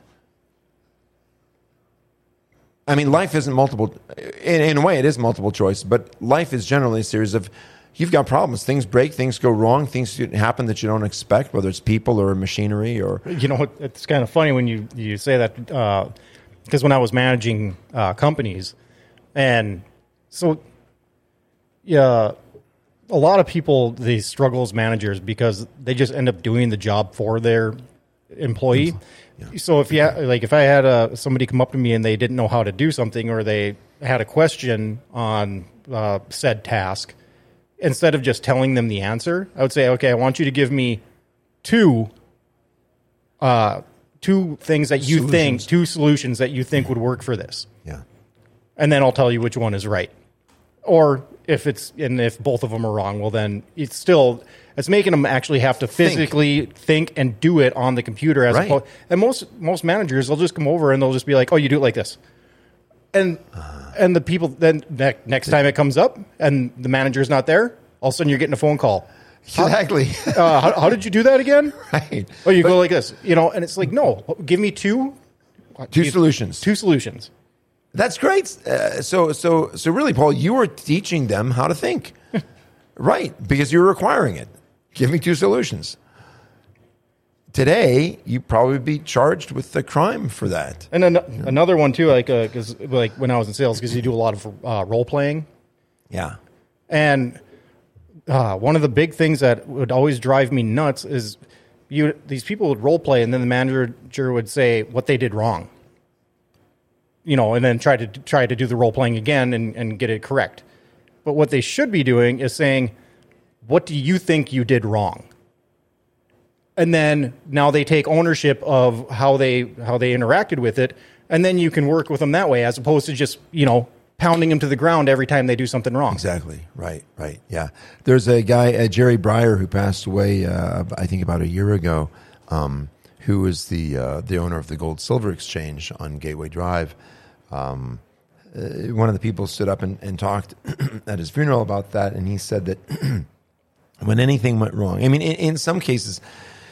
Speaker 3: I mean, life isn't multiple. In a way, it is multiple choice, but life is generally a series of, you've got problems. Things break, things go wrong, things happen that you don't expect, whether it's people or machinery or...
Speaker 1: It's kind of funny when you say that, because when I was managing companies, and so, yeah, a lot of people, they struggle as managers because they just end up doing the job for their employee. Yeah. So if I had somebody come up to me and they didn't know how to do something, or they had a question on said task, instead of just telling them the answer, I would say, okay, I want you to give me two things that you two solutions that you think would work for this.
Speaker 3: Yeah.
Speaker 1: And then I'll tell you which one is right. Or if both of them are wrong, well, then it's making them actually have to physically think and do it on the computer as opposed. And most managers, they'll just come over and they'll just be like, "Oh, you do it like this," and the people then next time it comes up and the manager's not there, all of a sudden you're getting a phone call.
Speaker 3: Exactly.
Speaker 1: How did you do that again?
Speaker 3: Right.
Speaker 1: Oh, you go like this, and it's like, no, give me two
Speaker 3: solutions.
Speaker 1: Two solutions.
Speaker 3: That's great. So really, Paul, you are teaching them how to think, right? Because you're requiring it. Give me two solutions. Today, you'd probably be charged with a crime for that.
Speaker 1: And another one too, like when I was in sales, because you do a lot of role playing.
Speaker 3: Yeah.
Speaker 1: And one of the big things that would always drive me nuts is these people would role play, and then the manager would say what they did wrong. And then try to do the role playing again and get it correct. But what they should be doing is saying, what do you think you did wrong? And then now they take ownership of how they interacted with it, and then you can work with them that way, as opposed to just pounding them to the ground every time they do something wrong.
Speaker 3: Exactly. Right. Yeah. There's a guy, Jerry Breyer, who passed away, I think about a year ago, who was the owner of the Gold Silver Exchange on Gateway Drive. One of the people stood up and talked at his funeral about that, and he said that when anything went wrong, I mean, in some cases,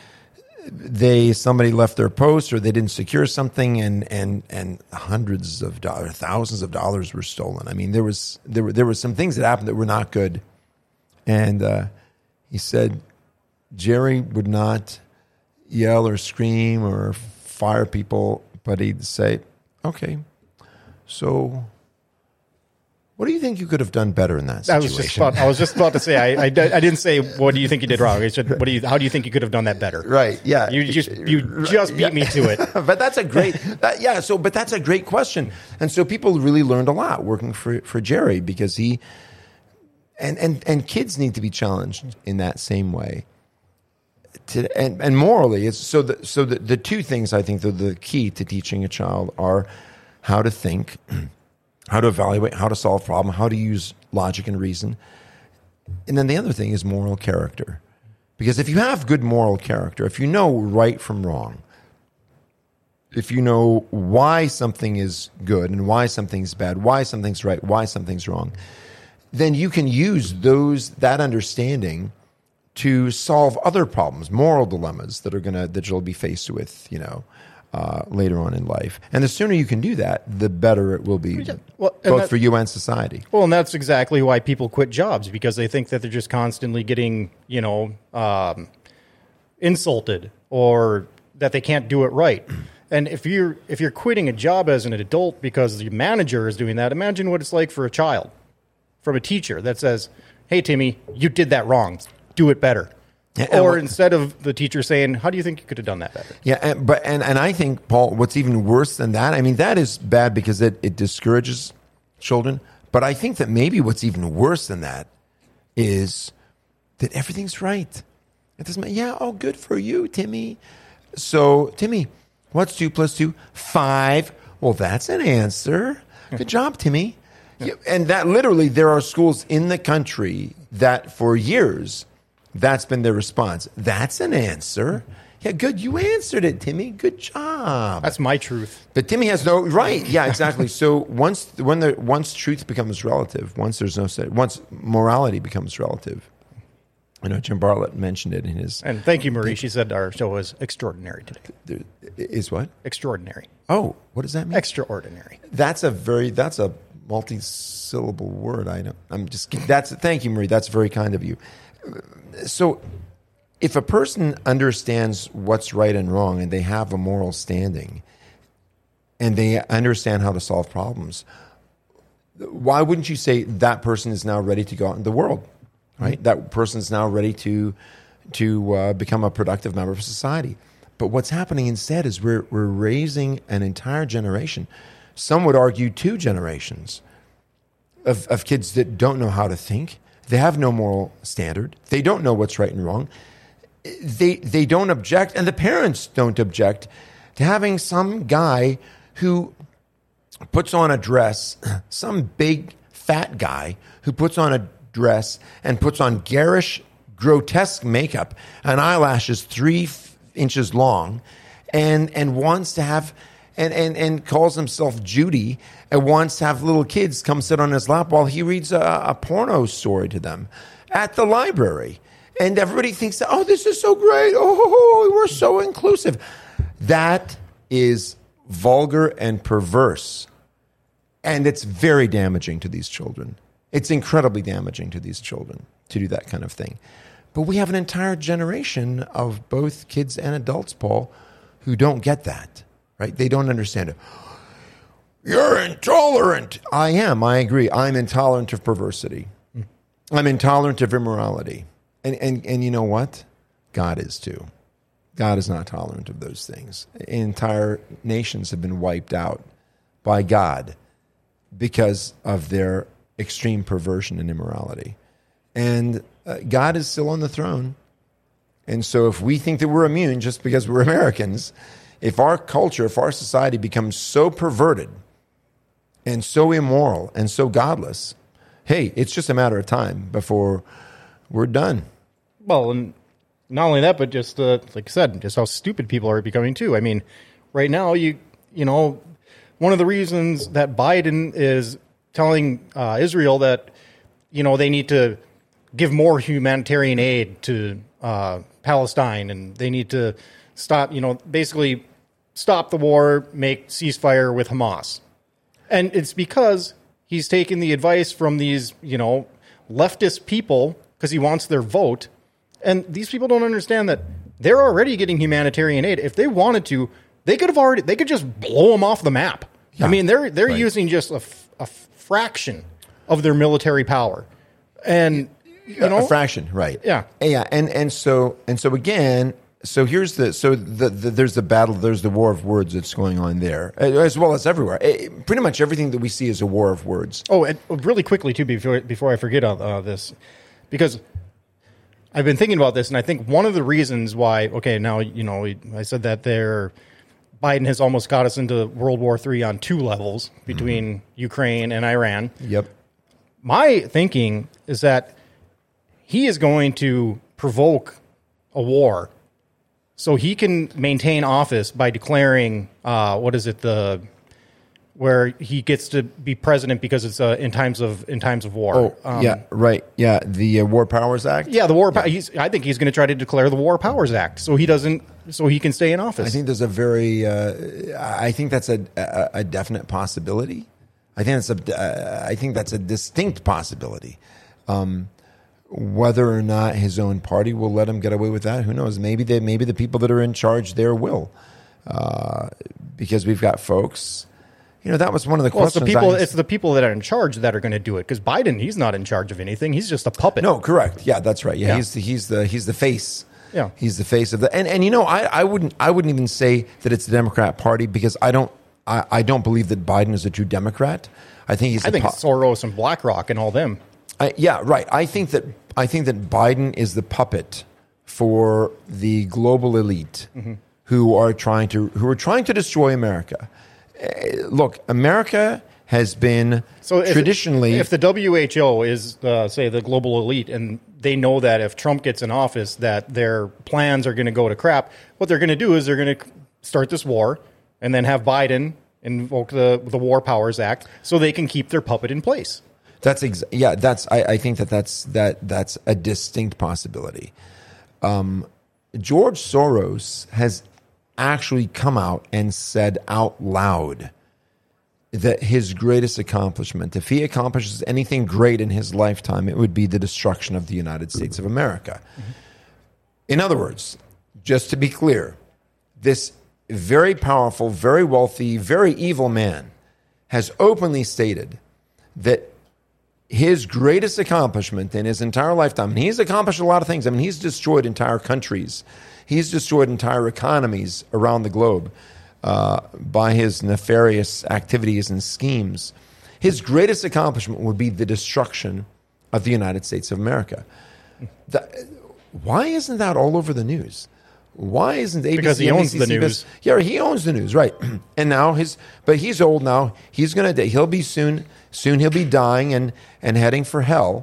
Speaker 3: somebody left their post or they didn't secure something, and hundreds of dollars, thousands of dollars were stolen. I mean, there were some things that happened that were not good, and he said Jerry would not yell or scream or fire people, but he'd say, "Okay, so what do you think you could have done better in that situation?"
Speaker 1: I was just about to say, I didn't say, what do you think you did wrong? I said, how do you think you could have done that better?
Speaker 3: Right. Yeah.
Speaker 1: You just beat me to it.
Speaker 3: But that's a great, but that's a great question. And so people really learned a lot working for Jerry, because and kids need to be challenged in that same way. And morally, the two things I think that the key to teaching a child are how to think, how to evaluate, how to solve problems, how to use logic and reason. And then the other thing is moral character. Because if you have good moral character, if you know right from wrong, if you know why something is good and why something's bad, why something's right, why something's wrong, then you can use that understanding to solve other problems, moral dilemmas that you'll be faced with, later on in life. And the sooner you can do that, the better it will be, both for you and society.
Speaker 1: Well, and that's exactly why people quit jobs, because they think that they're just constantly getting, insulted, or that they can't do it right. And if you're quitting a job as an adult because the manager is doing that, imagine what it's like for a child, from a teacher that says, "Hey, Timmy, you did that wrong. Do it better." Or instead of the teacher saying, "How do you think you could have done that better?"
Speaker 3: Yeah, and I think, Paul, what's even worse than that, I mean, that is bad because it discourages children. But I think that maybe what's even worse than that is that everything's right. It doesn't matter. Yeah, oh, good for you, Timmy. So, Timmy, what's 2 + 2? 5. Well, that's an answer. Good job, Timmy. Yeah, and that literally, there are schools in the country that for years, that's been their response. That's an answer. Yeah, good. You answered it, Timmy. Good job.
Speaker 1: That's my truth.
Speaker 3: But Timmy has no right. Yeah, exactly. So once truth becomes relative, once morality becomes relative, Jim Bartlett mentioned it in his.
Speaker 1: And thank you, Marie. She said our show was extraordinary today.
Speaker 3: Is what?
Speaker 1: Extraordinary.
Speaker 3: Oh, what does that mean?
Speaker 1: Extraordinary.
Speaker 3: That's a multi-syllable word. I know. Thank you, Marie. That's very kind of you. So if a person understands what's right and wrong, and they have a moral standing, and they understand how to solve problems, why wouldn't you say that person is now ready to go out in the world, right? Mm-hmm. That person is now ready to become a productive member of society. But what's happening instead is we're raising an entire generation, some would argue 2 generations, of kids that don't know how to think. They have no moral standard. They don't know what's right and wrong. They don't object, and the parents don't object to having some guy who puts on a dress, some big fat guy who puts on a dress and puts on garish, grotesque makeup and eyelashes 3 inches long and wants to have and calls himself Judy and wants to have little kids come sit on his lap while he reads a porno story to them at the library. And everybody thinks, oh, this is so great. Oh, we're so inclusive. That is vulgar and perverse. And it's very damaging to these children. It's incredibly damaging to these children to do that kind of thing. But we have an entire generation of both kids and adults, Paul, who don't get that, right? They don't understand it. You're intolerant. I am. I agree. I'm intolerant of perversity. I'm intolerant of immorality. And you know what? God is too. God is not tolerant of those things. Entire nations have been wiped out by God because of their extreme perversion and immorality. And God is still on the throne. And so if we think that we're immune just because we're Americans, if our culture, if our society becomes so perverted and so immoral and so godless, hey, it's just a matter of time before we're done.
Speaker 1: Well, and not only that, but just like I said, just how stupid people are becoming too. I mean, right now, you know, one of the reasons that Biden is telling Israel that, you know, they need to give more humanitarian aid to Palestine and they need to stop, you know, basically stop the war, make ceasefire with Hamas. And it's because he's taken the advice from these, you know, leftist people because he wants their vote. And these people don't understand that they're already getting humanitarian aid. If they wanted to, they could just blow them off the map. Yeah, I mean, they're right. Using just a fraction of their military power. And, you know,
Speaker 3: a fraction, right.
Speaker 1: Yeah.
Speaker 3: Yeah. And so again, so here's there's the battle, there's the war of words that's going on there, as well as everywhere. Pretty much everything that we see is a war of words.
Speaker 1: Oh, and really quickly, too, before I forget this, because I've been thinking about this, and I think one of the reasons why, okay, now, you know, I said that Biden has almost got us into World War III on 2 levels between Ukraine and Iran.
Speaker 3: Yep.
Speaker 1: My thinking is that he is going to provoke a war so he can maintain office by declaring, where he gets to be president because it's in times of war.
Speaker 3: Oh, yeah, right. Yeah, the War Powers Act.
Speaker 1: Yeah, the War. I think he's going to try to declare the War Powers Act so he can stay in office.
Speaker 3: I think there's I think that's a definite possibility. I think that's a distinct possibility. Whether or not his own party will let him get away with that, who knows? Maybe the people that are in charge there will, because we've got folks. You know, that was one of the questions.
Speaker 1: It's the people that are in charge that are going to do it. Because Biden, he's not in charge of anything. He's just a puppet.
Speaker 3: No, correct. Yeah, that's right. Yeah. He's the face.
Speaker 1: Yeah,
Speaker 3: he's the face of the. And you know, I wouldn't even say that it's the Democrat Party because I don't believe that Biden is a true Democrat. I think
Speaker 1: Soros and BlackRock and all them.
Speaker 3: Yeah, right. I think that Biden is the puppet for the global elite who are trying to destroy America. Look, America has been traditionally.
Speaker 1: If the WHO is, say, the global elite, and they know that if Trump gets in office, that their plans are going to go to crap, what they're going to do is they're going to start this war and then have Biden invoke the War Powers Act so they can keep their puppet in place.
Speaker 3: I think that's a distinct possibility. George Soros has actually come out and said out loud that his greatest accomplishment, if he accomplishes anything great in his lifetime, it would be the destruction of the United States of America. Mm-hmm. In other words, just to be clear, this very powerful, very wealthy, very evil man has openly stated that his greatest accomplishment in his entire lifetime, and he's accomplished a lot of things. I mean, he's destroyed entire countries. He's destroyed entire economies around the globe by his nefarious activities and schemes. His greatest accomplishment would be the destruction of the United States of America. Why isn't that all over the news? why isn't ABC?
Speaker 1: Because he owns
Speaker 3: NBC,
Speaker 1: the
Speaker 3: CBS?
Speaker 1: news.
Speaker 3: Yeah, he owns the news, right? And now but he's old now. He'll be soon he'll be dying and heading for hell.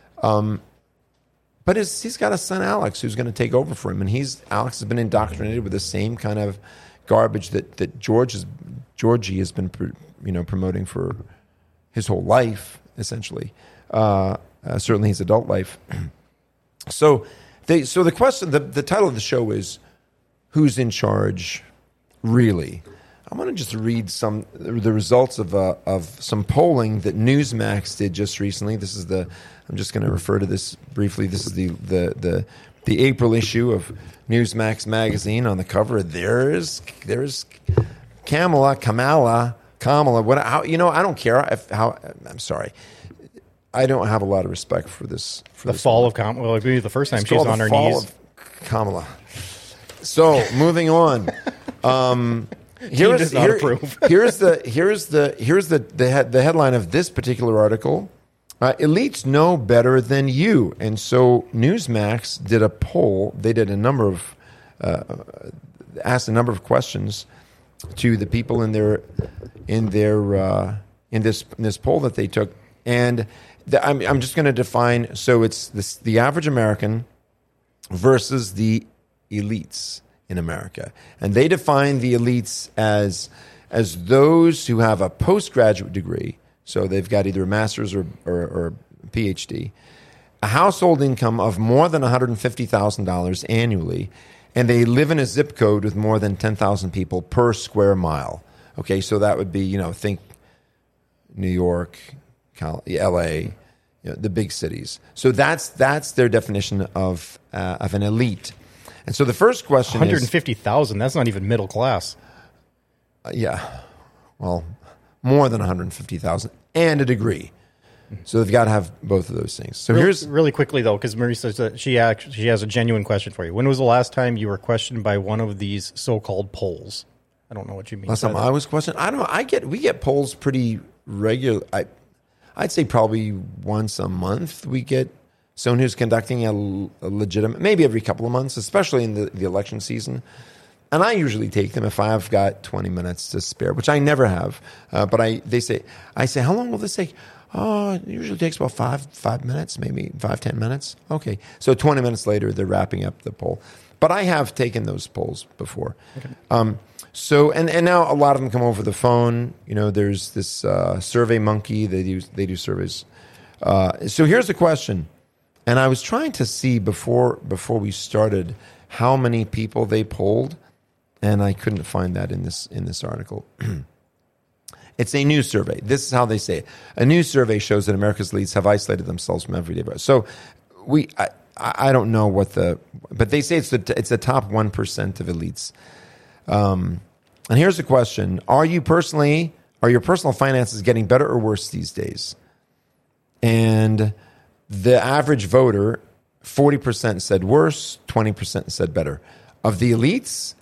Speaker 3: But he's got a son, Alex, who's going to take over for him, and Alex has been indoctrinated with the same kind of garbage that Georgie has been promoting for his whole life, essentially. Certainly his adult life. So the question, the title of the show is, "Who's in charge, really?" I want to just read the results of some polling that Newsmax did just recently. I'm just going to refer to this briefly. This is the April issue of Newsmax magazine. On the cover, there's Kamala. I don't care I'm sorry. I don't have a lot of respect for this.
Speaker 1: The fall of Kamala. Well, it'd be the first time she's on her knees.
Speaker 3: Of Kamala. So moving on. Here's the headline of this particular article. Elites know better than you, and so Newsmax did a poll. They did asked a number of questions to the people in this poll that they took, and I'm just going to define. So it's the average American versus the elites in America, and they define the elites as those who have a postgraduate degree. So they've got either a master's or a PhD, a household income of more than $150,000 annually, and they live in a zip code with more than 10,000 people per square mile. Okay, so that would be, think New York, LA, the big cities. So that's their definition of an elite. And so the first question
Speaker 1: 150,000, that's not even middle class.
Speaker 3: Yeah. Well, more than 150,000 and a degree. So they've got to have both of those things. So here's
Speaker 1: really quickly though, because Marie says that she has a genuine question for you. When was the last time you were questioned by one of these so-called polls? I don't know what you mean.
Speaker 3: Last time I was questioned, I don't know. We get polls pretty regular. I'd say probably once a month we get someone who's conducting a legitimate, maybe every couple of months, especially in the election season. And I usually take them if I've got 20 minutes to spare, which I never have. But I say, how long will this take? Oh, it usually takes about 5 minutes, maybe 5-10 minutes. Okay. So 20 minutes later, they're wrapping up the poll. But I have taken those polls before. Okay. So now a lot of them come over the phone. There's this Survey Monkey. They do surveys. So here's the question. And I was trying to see before we started how many people they polled, and I couldn't find that in this article. It's a news survey. This is how they say it. A news survey shows that America's elites have isolated themselves from everyday life. So I don't know but they say it's the top 1% of elites. And here's the question: are your personal finances getting better or worse these days? And the average voter, 40% said worse, 20% said better. Of the elites,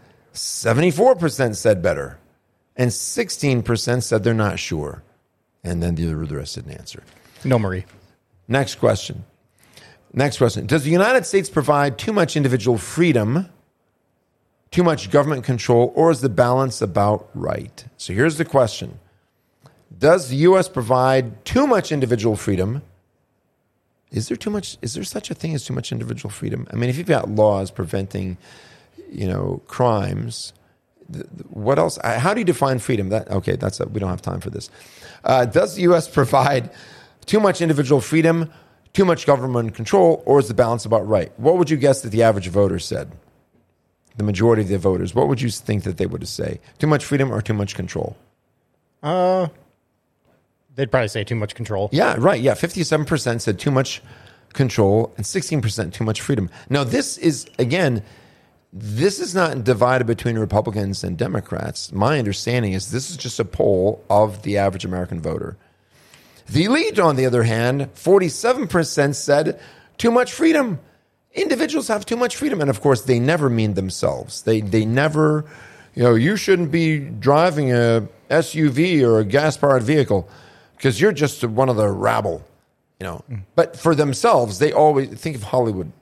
Speaker 3: 74% said better, and 16% said they're not sure. And then the rest didn't answer.
Speaker 1: No, Marie.
Speaker 3: Next question. Does the United States provide too much individual freedom, too much government control, or is the balance about right? So here's the question. Does the U.S. provide too much individual freedom? Is there such a thing as too much individual freedom? I mean, if you've got laws preventing, crimes, what else? How do you define freedom? We don't have time for this. Does the U.S. provide too much individual freedom, too much government control, or is the balance about right? What would you guess that the average voter said? The majority of the voters, what would you think that they would say? Too much freedom or too much control?
Speaker 1: They'd probably say too much control.
Speaker 3: Yeah, right. Yeah, 57% said too much control and 16% too much freedom. Now, this is not divided between Republicans and Democrats. My understanding is this is just a poll of the average American voter. The elite, on the other hand, 47% said too much freedom. Individuals have too much freedom. And, of course, they never mean themselves. They never, you shouldn't be driving a SUV or a gas-powered vehicle because you're just one of the rabble, But for themselves, they always think of Hollywood.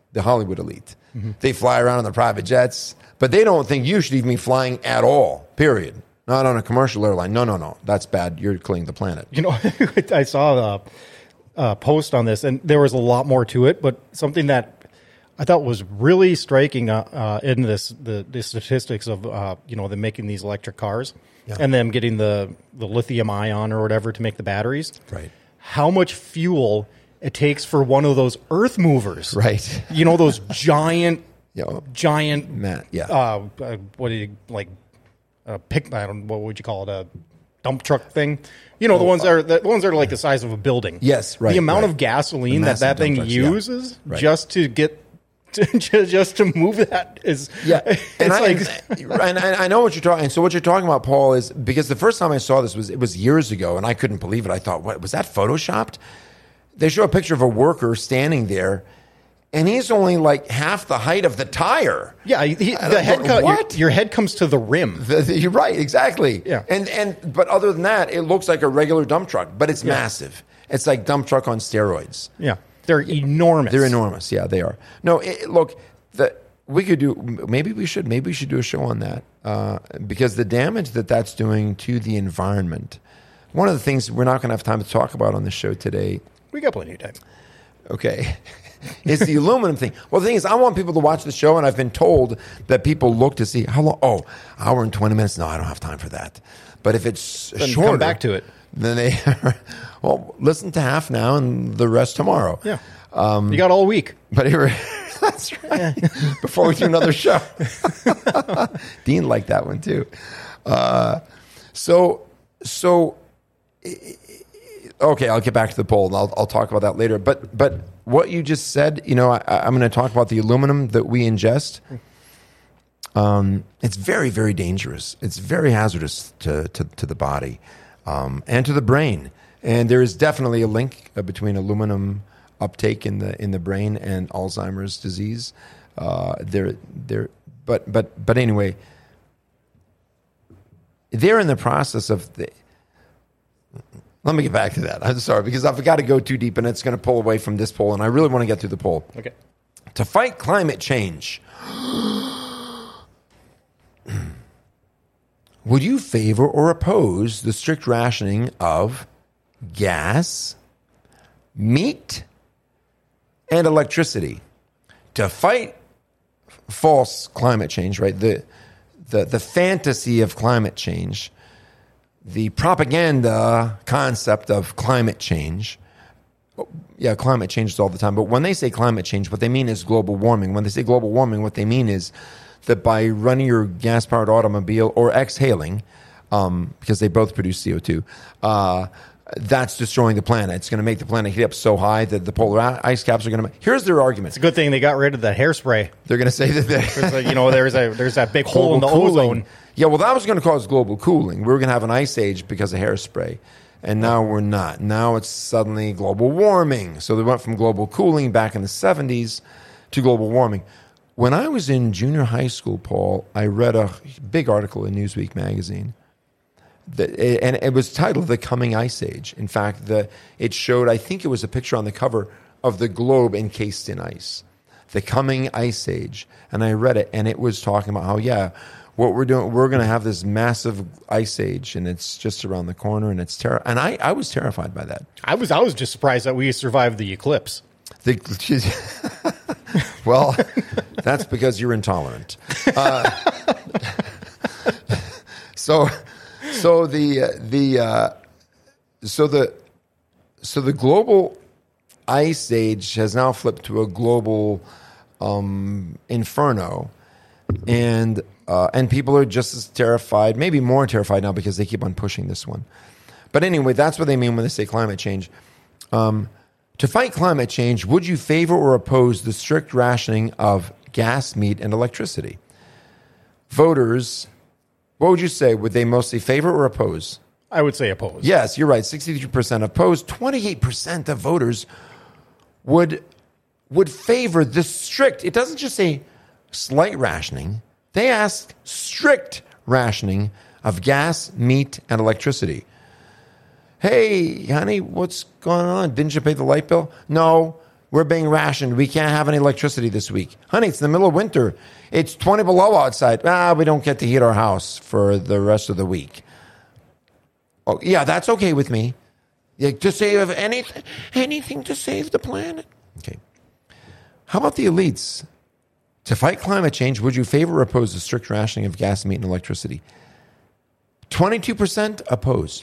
Speaker 3: the Hollywood elite. They fly around in their private jets, but they don't think you should even be flying at all, period. Not on a commercial airline. No. That's bad. You're killing the planet.
Speaker 1: You know, I saw a post on this, and there was a lot more to it, but something that I thought was really striking in the statistics of, them making these electric cars and them getting the lithium ion or whatever to make the batteries.
Speaker 3: Right.
Speaker 1: How much fuel it takes for one of those earth movers.
Speaker 3: Right.
Speaker 1: You know, those giant,
Speaker 3: Matt,
Speaker 1: what do you, like, what would you call it? A dump truck thing? You know, the ones that are like the size of a building.
Speaker 3: Yes, right.
Speaker 1: The amount of gasoline that thing
Speaker 3: trucks,
Speaker 1: uses
Speaker 3: right.
Speaker 1: just to get just to move that is
Speaker 3: and I know what you're talking. And so what you're talking about, Paul, is because the first time I saw this was years ago, and I couldn't believe it. I thought, what was that photoshopped? They show a picture of a worker standing there, and he's only like half the height of the tire.
Speaker 1: Yeah, your head comes to the rim.
Speaker 3: You're right, exactly.
Speaker 1: Yeah,
Speaker 3: but other than that, it looks like a regular dump truck, but it's massive. It's like dump truck on steroids.
Speaker 1: Yeah. They're enormous.
Speaker 3: They're enormous. Yeah, they are. No, look, we could do. Maybe we should do a show on that because the damage that's doing to the environment. One of the things we're not going to have time to talk about on the show today.
Speaker 1: We got plenty of time.
Speaker 3: Okay, is the aluminum thing. Well, the thing is, I want people to watch the show, and I've been told that people look to see how long. Oh, hour and 20 minutes. No, I don't have time for that. But if it's
Speaker 1: then
Speaker 3: shorter,
Speaker 1: come back to it.
Speaker 3: Then listen to half now and the rest tomorrow.
Speaker 1: Yeah. You got all week.
Speaker 3: But that's right. Before we do another show. Dean liked that one too. Okay, I'll get back to the poll and I'll talk about that later. But what you just said, I'm going to talk about the aluminum that we ingest. It's very, very dangerous. It's very hazardous to the body. And to the brain, and there is definitely a link between aluminum uptake in the brain and Alzheimer's disease. But anyway, they're in the process of Let me get back to that. I'm sorry because I've got to go too deep, and it's going to pull away from this poll, and I really want to get through the poll.
Speaker 1: Okay.
Speaker 3: To fight climate change. Would you favor or oppose the strict rationing of gas, meat, and electricity to fight false climate change, right? The fantasy of climate change, the propaganda concept of climate change. Yeah, climate changes all the time. But when they say climate change, what they mean is global warming. When they say global warming, what they mean is that by running your gas-powered automobile or exhaling, because they both produce CO2, that's destroying the planet. It's going to make the planet heat up so high that the polar ice caps are going to... Here's their argument.
Speaker 1: It's a good thing they got rid of that hairspray.
Speaker 3: They're going to say that...
Speaker 1: there's that big hole in the ozone.
Speaker 3: Yeah, well, that was going to cause global cooling. We were going to have an ice age because of hairspray. And now we're not. Now it's suddenly global warming. So they went from global cooling back in the 70s to global warming. When I was in junior high school, Paul, I read a big article in Newsweek magazine, and it was titled "The Coming Ice Age." In fact, it showed, I think it was a picture on the cover of the globe encased in ice. The Coming Ice Age. And I read it, and it was talking about how, what we're doing, we're going to have this massive ice age, and it's just around the corner, and it's terrible. And I was terrified by that.
Speaker 1: I was just surprised that we survived the eclipse.
Speaker 3: Well, that's because you're intolerant. So the global ice age has now flipped to a global inferno, and people are just as terrified, maybe more terrified now because they keep on pushing this one. But anyway, that's what they mean when they say climate change. To fight climate change, would you favor or oppose the strict rationing of gas, meat, and electricity? Voters, what would you say? Would they mostly favor or oppose?
Speaker 1: I would say oppose.
Speaker 3: Yes, you're right. 63% oppose. 28% of voters would favor the strict. It doesn't just say slight rationing. They ask strict rationing of gas, meat, and electricity. Hey, honey, what's going on? Didn't you pay the light bill? No. We're being rationed. We can't have any electricity this week. Honey, it's in the middle of winter. It's 20 below outside. We don't get to heat our house for the rest of the week. Oh, yeah, that's okay with me. Yeah, to save anything to save the planet. Okay. How about the elites? To fight climate change, would you favor or oppose the strict rationing of gas, meat, and electricity? 22% oppose.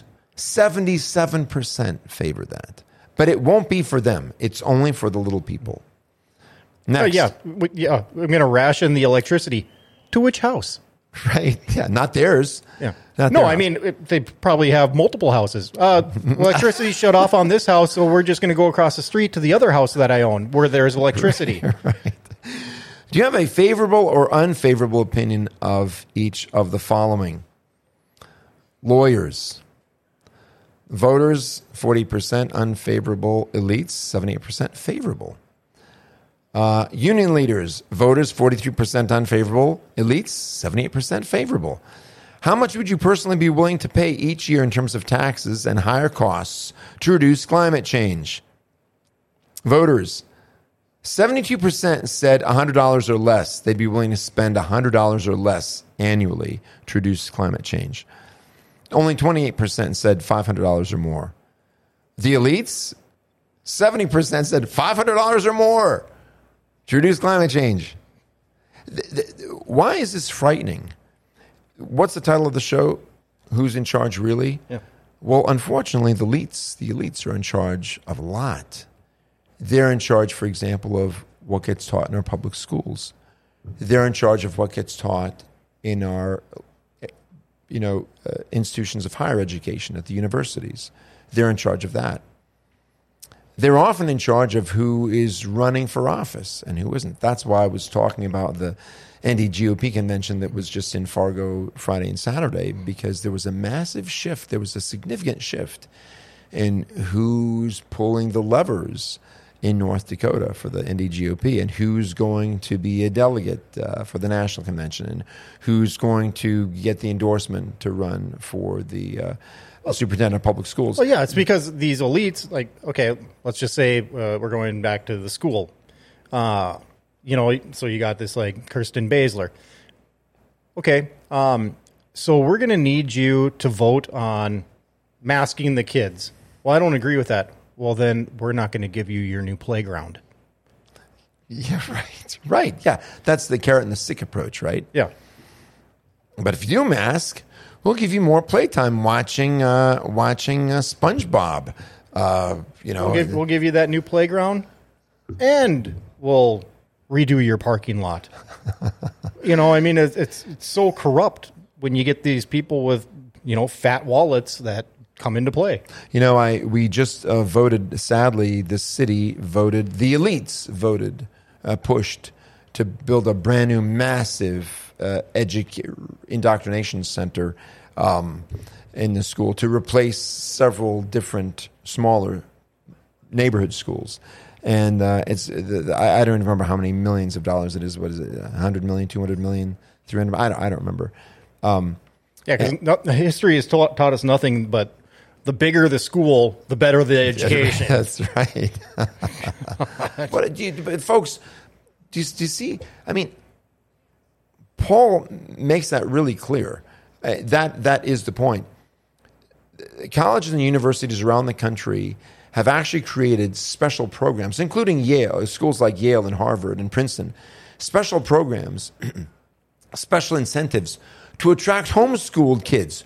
Speaker 3: 77% favor that. But it won't be for them. It's only for the little people. Next.
Speaker 1: Yeah, I'm going to ration the electricity. To which house?
Speaker 3: Right. Yeah, not theirs.
Speaker 1: Yeah.
Speaker 3: Not
Speaker 1: No,
Speaker 3: their
Speaker 1: I
Speaker 3: house.
Speaker 1: mean, they probably have multiple houses. Electricity shut off on this house, so we're just going to go across the street to the other house that I own where there's electricity.
Speaker 3: Right. Do you have a favorable or unfavorable opinion of each of the following? Lawyers. Voters, 40% unfavorable. Elites, 78% favorable. Union leaders, voters, 43% unfavorable. Elites, 78% favorable. How much would you personally be willing to pay each year in terms of taxes and higher costs to reduce climate change? Voters, 72% said $100 or less. They'd be willing to spend $100 or less annually to reduce climate change. Only 28% said $500 or more. The elites, 70% said $500 or more to reduce climate change. Why is this frightening? What's the title of the show? Who's in charge, really?
Speaker 1: Yeah.
Speaker 3: Well, unfortunately, the elites are in charge of a lot. They're in charge, for example, of what gets taught in our public schools. They're in charge of what gets taught in our institutions of higher education at the universities. They're in charge of that. They're often in charge of who is running for office and who isn't. That's why I was talking about the NDGOP convention that was just in Fargo Friday and Saturday, because there was a massive shift. There was a significant shift in who's pulling the levers in North Dakota for the NDGOP and who's going to be a delegate for the national convention and who's going to get the endorsement to run for the superintendent of public schools.
Speaker 1: Well, yeah, it's because these elites, like, okay, let's just say we're going back to the school. So you got this, like, Kirsten Baszler. Okay, so we're going to need you to vote on masking the kids. Well, I don't agree with that. Well, then we're not going to give you your new playground.
Speaker 3: Yeah, right. Yeah, that's the carrot and the stick approach, right?
Speaker 1: Yeah.
Speaker 3: But if you do mask, we'll give you more playtime watching SpongeBob.
Speaker 1: We'll give you that new playground, and we'll redo your parking lot. It's so corrupt when you get these people with fat wallets that come into play.
Speaker 3: We just voted. Sadly, the city voted. The elites voted, pushed to build a brand new, massive indoctrination center in the school to replace several different smaller neighborhood schools. And I don't remember how many millions of dollars it is. What is it? 100 million, 200 million, 300? I don't remember.
Speaker 1: Because history has taught us nothing but the bigger the school, the better the education.
Speaker 3: That's right. But folks, do you see? I mean, Paul makes that really clear. That is the point. Colleges and universities around the country have actually created special programs, including Yale, schools like Yale and Harvard and Princeton, special programs, special incentives to attract homeschooled kids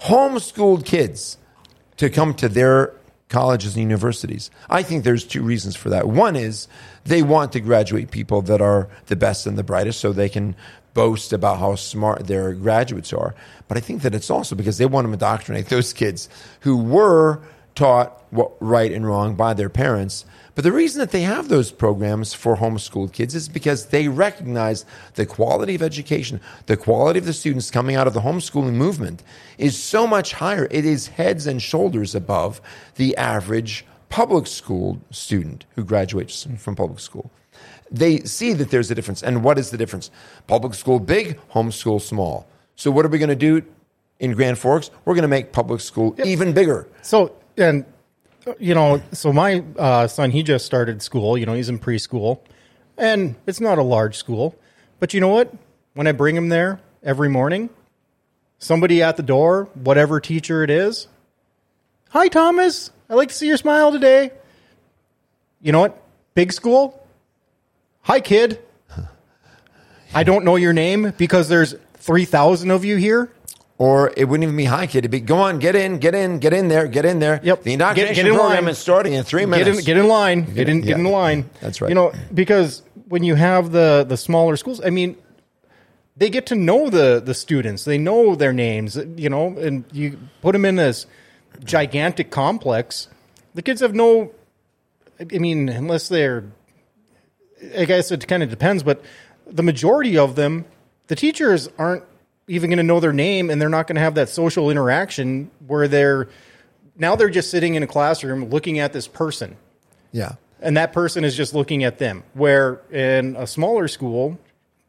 Speaker 3: to come to their colleges and universities. I think there's two reasons for that. One is they want to graduate people that are the best and the brightest so they can boast about how smart their graduates are. But I think that it's also because they want to indoctrinate those kids who were taught what right and wrong by their parents. But the reason that they have those programs for homeschooled kids is because they recognize the quality of education, the quality of the students coming out of the homeschooling movement is so much higher. It is heads and shoulders above the average public school student who graduates from public school. They see that there's a difference. And what is the difference? Public school big, homeschool small. So what are we going to do in Grand Forks? We're going to make public school even bigger.
Speaker 1: So, and so my son, he just started school. He's in preschool, and it's not a large school. But you know what? When I bring him there every morning, somebody at the door, whatever teacher it is, "Hi, Thomas. I like to see your smile today." You know what? Big school. "Hi, kid. I don't know your name because there's 3,000 of you here."
Speaker 3: Or it wouldn't even be "Hi, kid." It'd be, "Go on, get in there.
Speaker 1: Yep.
Speaker 3: The indoctrination
Speaker 1: Get in
Speaker 3: program
Speaker 1: line.
Speaker 3: is starting in 3 minutes."
Speaker 1: Get in line. Get in the line.
Speaker 3: That's right.
Speaker 1: Because when you have the smaller schools, I mean, they get to know the students. They know their names, and you put them in this gigantic complex. The kids have no, I mean, unless they're, I guess it kind of depends, but the majority of them, the teachers aren't even going to know their name, and they're not going to have that social interaction where they're just sitting in a classroom looking at this person.
Speaker 3: Yeah.
Speaker 1: And that person is just looking at them. Where in a smaller school,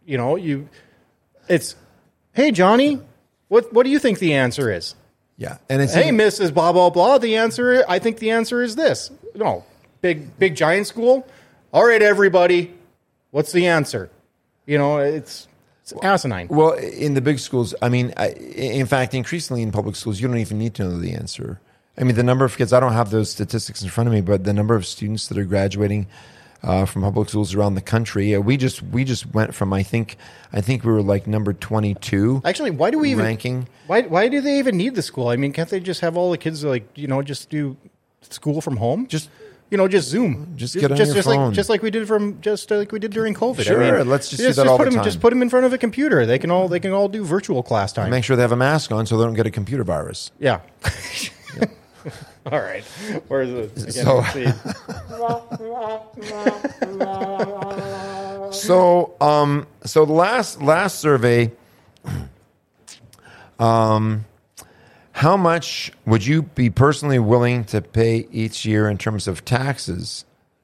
Speaker 1: it's, "Hey, Johnny, what do you think the answer is?"
Speaker 3: Yeah. And it's
Speaker 1: "Hey, Mrs. Blah, blah, blah, I think the answer is this." No, big giant school. "All right, everybody, what's the answer?" It's asinine.
Speaker 3: Well, in the big schools, I mean, in fact, increasingly in public schools, you don't even need to know the answer. I mean, the number of kids, I don't have those statistics in front of me, but the number of students that are graduating from public schools around the country, we just went from, I think we were like number 22.
Speaker 1: Actually, why do we even
Speaker 3: ranking?
Speaker 1: Why do they even need the school? I mean, can't they just have all the kids just do school from home? Just Zoom.
Speaker 3: Just get on your phone.
Speaker 1: Just like we did during COVID.
Speaker 3: Sure,
Speaker 1: I mean,
Speaker 3: let's just do that all the time.
Speaker 1: Just put them in front of a computer. They can all do virtual class time.
Speaker 3: Make sure they have a mask on so they don't get a computer virus.
Speaker 1: Yeah. All right. Where is it? Again,
Speaker 3: So the last survey, how much would you be personally willing to pay each year in terms of taxes?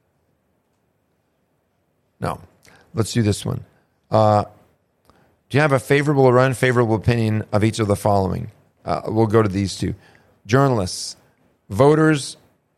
Speaker 3: No. Let's do this one. Do you have a favorable or unfavorable opinion of each of the following? We'll go to these two. Journalists, voters,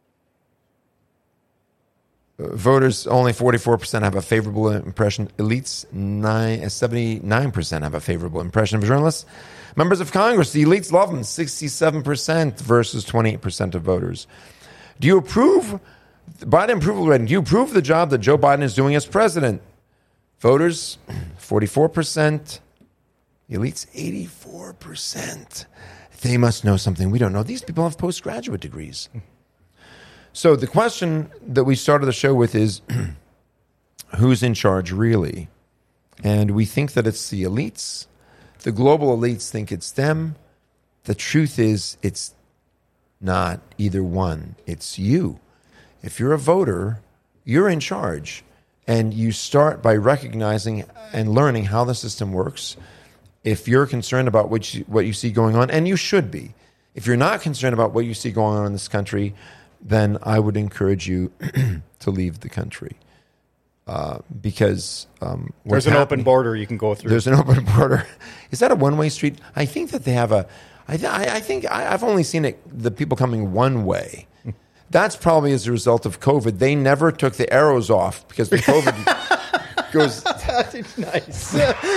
Speaker 3: only 44% have a favorable impression. Elites, 79% have a favorable impression of journalists. Members of Congress, the elites love them, 67% versus 28% of voters. Do you approve Biden approval rating? Do you approve the job that Joe Biden is doing as president? Voters, 44%. The elites, 84%. They must know something we don't know. These people have postgraduate degrees. So the question that we started the show with is, who's in charge really? And we think that it's the elites. The global elites think it's them. The truth is it's not either one. It's you. If you're a voter, you're in charge. And you start by recognizing and learning how the system works. If you're concerned about what you see going on, and you should be. If you're not concerned about what you see going on in this country, then I would encourage you to leave the country. Because
Speaker 1: there's an open border you can go through.
Speaker 3: There's an open border. Is that a one-way street? I think that they have a. I think I've only seen the people coming one way. That's probably as a result of COVID. They never took the arrows off because the COVID goes.
Speaker 1: That's nice.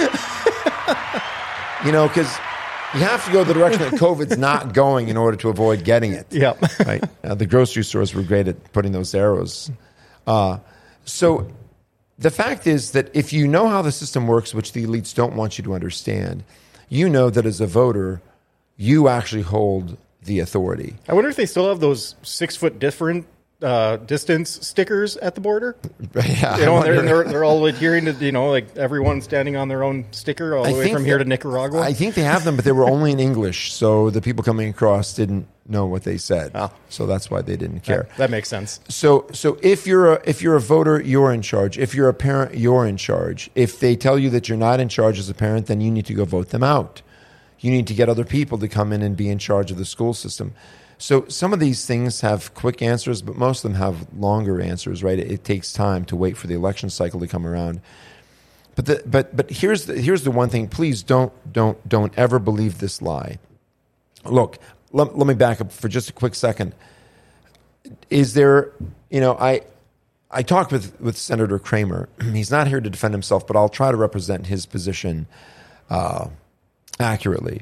Speaker 3: Because you have to go the direction that COVID's not going in order to avoid getting it.
Speaker 1: Yep.
Speaker 3: Right. The grocery stores were great at putting those arrows. So the fact is that if you know how the system works, which the elites don't want you to understand, you know that as a voter, you actually hold the authority.
Speaker 1: I wonder if they still have those 6 foot different distance stickers at the border.
Speaker 3: Yeah,
Speaker 1: they're all adhering to, like everyone standing on their own sticker all the way from here to Nicaragua.
Speaker 3: I think they have them, but they were only in English, so the people coming across didn't know what they said.
Speaker 1: Oh.
Speaker 3: So that's why they didn't care.
Speaker 1: That makes sense.
Speaker 3: So if you're a voter, you're in charge. If you're a parent, you're in charge. If they tell you that you're not in charge as a parent, then you need to go vote them out. You need to get other people to come in and be in charge of the school system. So some of these things have quick answers, but most of them have longer answers, right? It takes time to wait for the election cycle to come around. But here's the one thing. Please don't ever believe this lie. Look, let me back up for just a quick second. is there, I talked with Senator Kramer. He's not here to defend himself, but I'll try to represent his position accurately.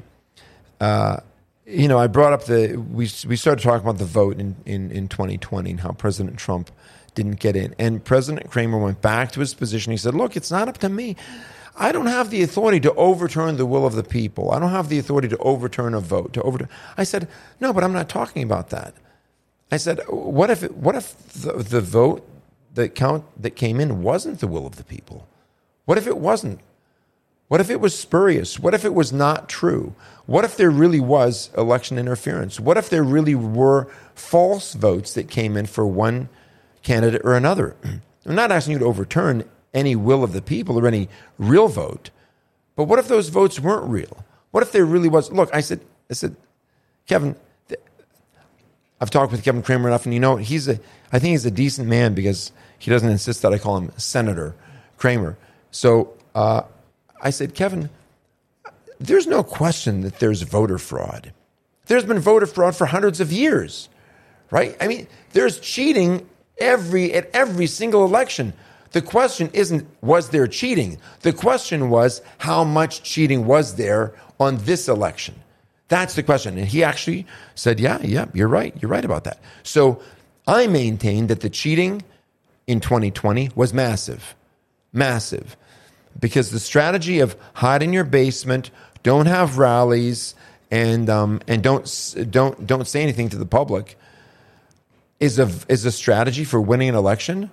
Speaker 3: I brought up we started talking about the vote in 2020 and how President Trump didn't get in. And President Kramer went back to his position. He said, look, it's not up to me. I don't have the authority to overturn the will of the people. I don't have the authority to overturn a vote. I said, no, but I'm not talking about that. I said, what if the vote that came in wasn't the will of the people? What if it wasn't? What if it was spurious? What if it was not true? What if there really was election interference? What if there really were false votes that came in for one candidate or another? I'm not asking you to overturn any will of the people or any real vote, but what if those votes weren't real? What if there really was? Look, I said, Kevin, I've talked with Kevin Kramer enough, and I think he's a decent man because he doesn't insist that I call him Senator Kramer. So I said, Kevin, there's no question that there's voter fraud. There's been voter fraud for hundreds of years, right? I mean, there's cheating at every single election. The question isn't, was there cheating? The question was, how much cheating was there on this election? That's the question. And he actually said, yeah, you're right. You're right about that. So I maintain that the cheating in 2020 was massive. Because the strategy of hide in your basement, don't have rallies, and don't say anything to the public is a strategy for winning an election.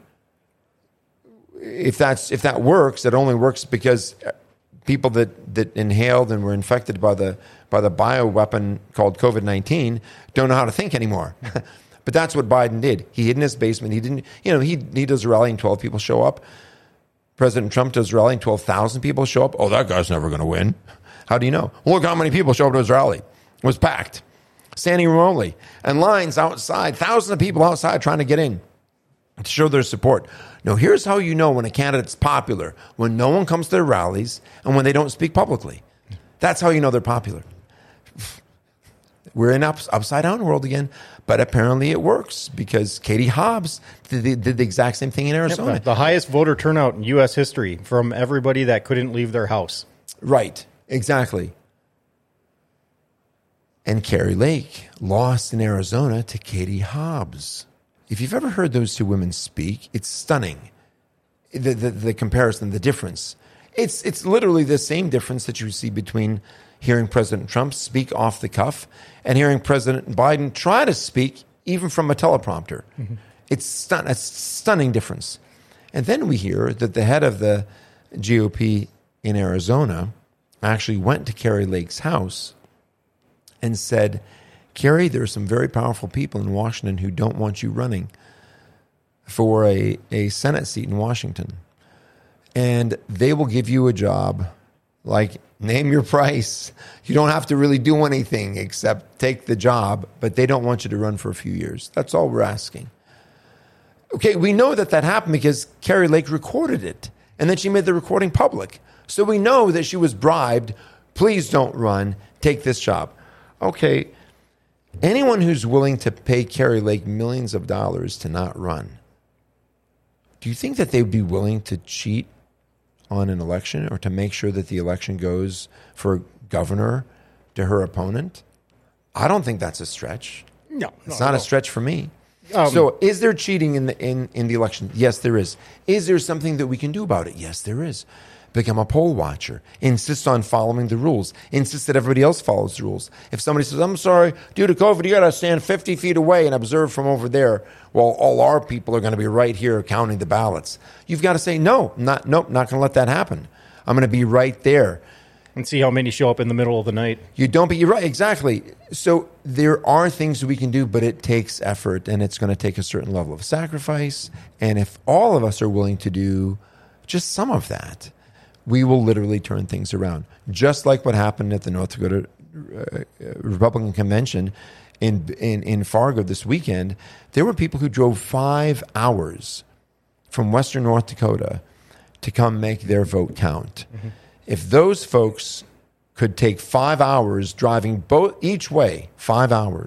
Speaker 3: If that works, it only works because people that inhaled and were infected by the bioweapon called COVID-19 don't know how to think anymore. But that's what Biden did. He hid in his basement. He didn't. He does a rally and 12 people show up. President Trump does a rally and 12,000 people show up. Oh, that guy's never going to win. How do you know? Look how many people showed up to his rally. It was packed, standing room only, and lines outside. Thousands of people outside trying to get in to show their support. Now, here's how you know when a candidate's popular: when no one comes to their rallies and when they don't speak publicly. That's how you know they're popular. We're in upside down world again, but apparently it works because Katie Hobbs did the exact same thing in Arizona.
Speaker 1: Yep, the highest voter turnout in U.S. history from everybody that couldn't leave their house.
Speaker 3: Right, exactly. And Kari Lake lost in Arizona to Katie Hobbs. If you've ever heard those two women speak, it's stunning. The comparison, the difference. It's literally the same difference that you see between hearing President Trump speak off the cuff and hearing President Biden try to speak even from a teleprompter. Mm-hmm. It's a stunning difference. And then we hear that the head of the GOP in Arizona actually went to Kari Lake's house and said, Kari, there are some very powerful people in Washington who don't want you running for a Senate seat in Washington. And they will give you a job, like name your price. You don't have to really do anything except take the job, but they don't want you to run for a few years. That's all we're asking. Okay, we know that happened because Kari Lake recorded it, and then she made the recording public. So we know that she was bribed. Please don't run. Take this job. Okay, anyone who's willing to pay Kari Lake millions of dollars to not run, do you think that they would be willing to cheat on an election or to make sure that the election goes for governor to her opponent? I don't think that's a stretch.
Speaker 1: No,
Speaker 3: it's not a stretch for me. So is there cheating in the election? Yes, there is. Is there something that we can do about it? Yes, there is. Become a poll watcher. Insist on following the rules. Insist that everybody else follows the rules. If somebody says, I'm sorry, due to COVID, you got to stand 50 feet away and observe from over there while all our people are going to be right here counting the ballots. You've got to say, nope, not going to let that happen. I'm going to be right there.
Speaker 1: And see how many show up in the middle of the night.
Speaker 3: You're right, exactly. So there are things we can do, but it takes effort, and it's going to take a certain level of sacrifice. And if all of us are willing to do just some of that, we will literally turn things around. Just like what happened at the North Dakota Republican Convention in Fargo this weekend. There were people who drove 5 hours from western North Dakota to come make their vote count. Mm-hmm. If those folks could take 5 hours driving each way, 5 hours,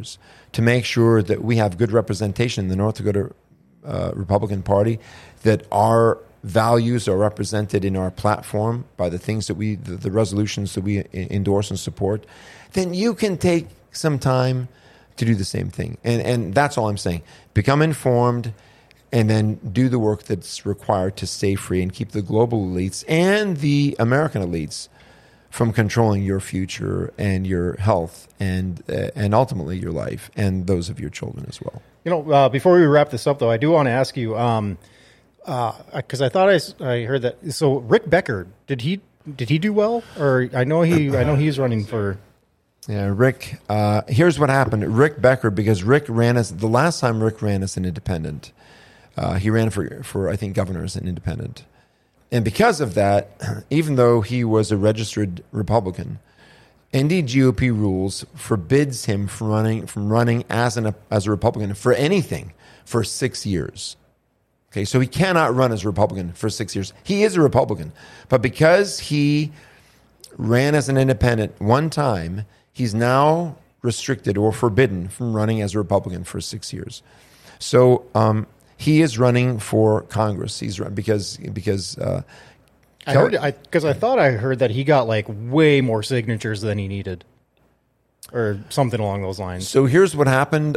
Speaker 3: to make sure that we have good representation in the North Dakota Republican Party, that our values are represented in our platform by the things that the resolutions that we endorse and support, then you can take some time to do the same thing. And that's all I'm saying. Become informed and then do the work that's required to stay free and keep the global elites and the American elites from controlling your future and your health and ultimately your life and those of your children as well.
Speaker 1: You know, before we wrap this up, though, I do want to ask you, because I thought I heard that. So Rick Becker, did he do well? Or I know he's running for.
Speaker 3: Yeah, Rick. Here's what happened. Rick Becker, because Rick ran the last time Rick ran as an independent. He ran for I think governor as an independent. And because of that, even though he was a registered Republican, ND GOP rules forbids him from running as a Republican for anything for 6 years. Okay, so he cannot run as a Republican for 6 years. He is a Republican, but because he ran as an independent one time, he's now restricted or forbidden from running as a Republican for 6 years. So he is running for Congress. He's run because
Speaker 1: I thought I heard that he got like way more signatures than he needed, or something along those lines.
Speaker 3: So here's what happened.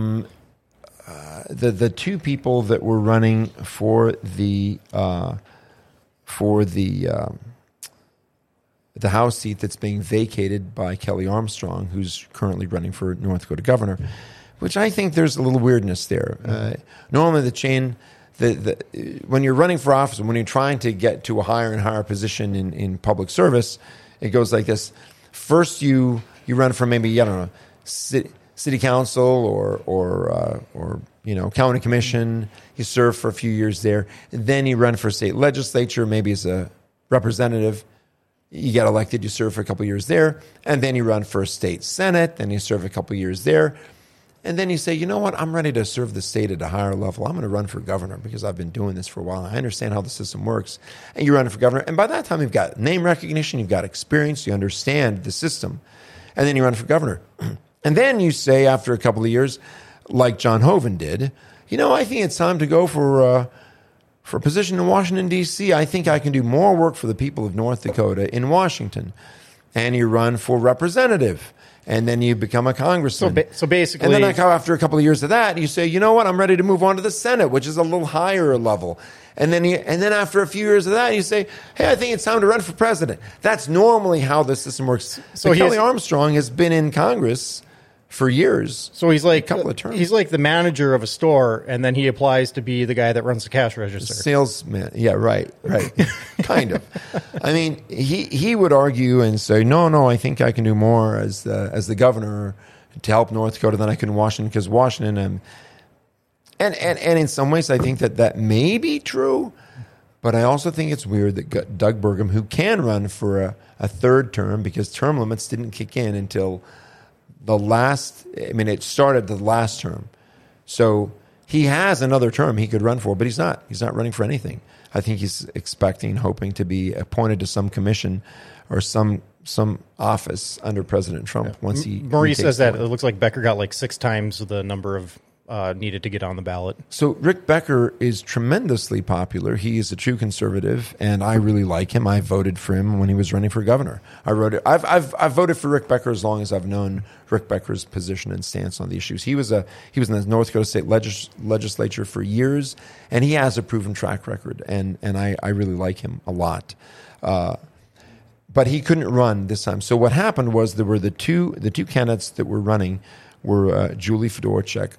Speaker 3: The two people that were running for the House seat that's being vacated by Kelly Armstrong, who's currently running for North Dakota governor, which I think there's a little weirdness there. Normally the chain, when you're running for office, when you're trying to get to a higher and higher position in public service, it goes like this. First you run for maybe, I don't know, city council or county commission. You serve for a few years there. Then you run for state legislature, maybe as a representative. You get elected, you serve for a couple of years there. And then you run for state senate. Then you serve a couple of years there. And then you say, you know what, I'm ready to serve the state at a higher level. I'm going to run for governor because I've been doing this for a while. I understand how the system works. And you run for governor. And by that time, you've got name recognition, you've got experience, you understand the system. And then you run for governor. And then you say, after a couple of years, like John Hoeven did, I think it's time to go for a position in Washington, D.C. I think I can do more work for the people of North Dakota in Washington. And you run for representative. And then you become a congressman.
Speaker 1: So basically...
Speaker 3: And then after a couple of years of that, you say, you know what, I'm ready to move on to the Senate, which is a little higher level. And then after a few years of that, you say, hey, I think it's time to run for president. That's normally how the system works. So Kelly Armstrong has been in Congress for years.
Speaker 1: So he's like
Speaker 3: a couple of terms.
Speaker 1: He's like the manager of a store, and then he applies to be the guy that runs the cash register.
Speaker 3: Salesman. Yeah, right. Kind of. I mean, he would argue and say, no, I think I can do more as the governor to help North Dakota than I can in Washington, because Washington and in some ways I think that may be true, but I also think it's weird that Doug Burgum, who can run for a third term because term limits didn't kick in until it started the last term. So he has another term he could run for, but he's not. He's not running for anything. I think he's hoping to be appointed to some commission or some office under President Trump once he...
Speaker 1: Marie says that it looks like Becker got like 6 times the number of needed to get on the ballot.
Speaker 3: So Rick Becker is tremendously popular. He is a true conservative, and I really like him. I voted for him when he was running for governor. I've voted for Rick Becker as long as I've known Rick Becker's position and stance on the issues. He was in the North Dakota State Legislature for years, and he has a proven track record, and I really like him a lot. But he couldn't run this time. So what happened was there were the two candidates that were running were Julie Fedorchak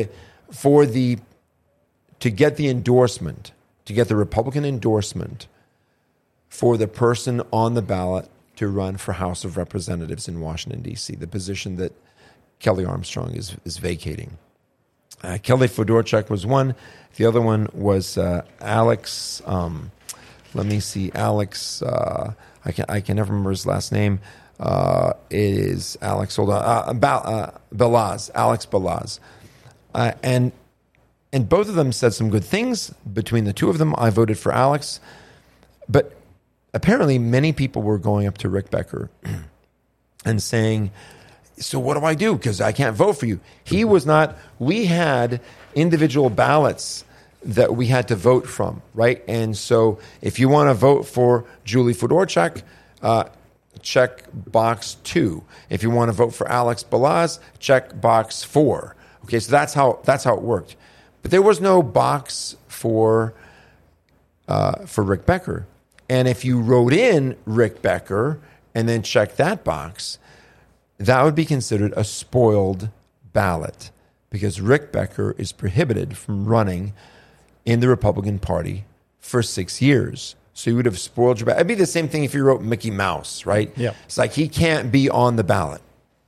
Speaker 3: to get the endorsement, to get the Republican endorsement for the person on the ballot to run for House of Representatives in Washington, D.C., the position that Kelly Armstrong is vacating. Kelly Fedorchak was one. The other one was Alex. Let me see, Alex. I can never remember his last name. It is Alex. Hold on, Balazs, Alex Balazs, and both of them said some good things. Between the two of them, I voted for Alex, but apparently many people were going up to Rick Becker and saying, So what do I do? Because I can't vote for you. He was not. We had individual ballots that we had to vote from, right? And so if you want to vote for Julie Fedorchak, check box 2. If you want to vote for Alex Balazs, check box 4. Okay, so that's how it worked. But there was no box for Rick Becker. And if you wrote in Rick Becker and then checked that box, that would be considered a spoiled ballot because Rick Becker is prohibited from running in the Republican Party for 6 years. So you would have spoiled your ballot. It'd be the same thing if you wrote Mickey Mouse, right?
Speaker 1: Yeah.
Speaker 3: It's like he can't be on the ballot.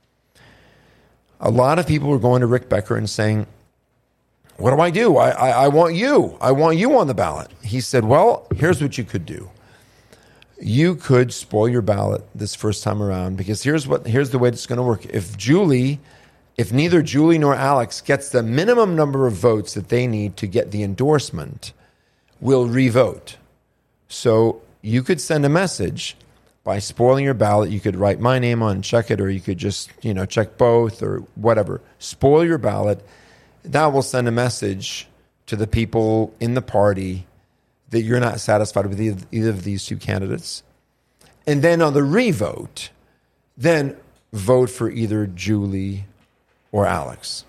Speaker 3: A lot of people were going to Rick Becker and saying, what do I do? I want you. I want you on the ballot. He said, well, here's what you could do. You could spoil your ballot this first time around because here's the way it's going to work. If neither Julie nor Alex gets the minimum number of votes that they need to get the endorsement, we'll revote. So you could send a message by spoiling your ballot. You could write my name on, check it, or you could just, check both or whatever. Spoil your ballot. That will send a message to the people in the party that you're not satisfied with either of these two candidates. And then on the revote, then vote for either Julie or Alex.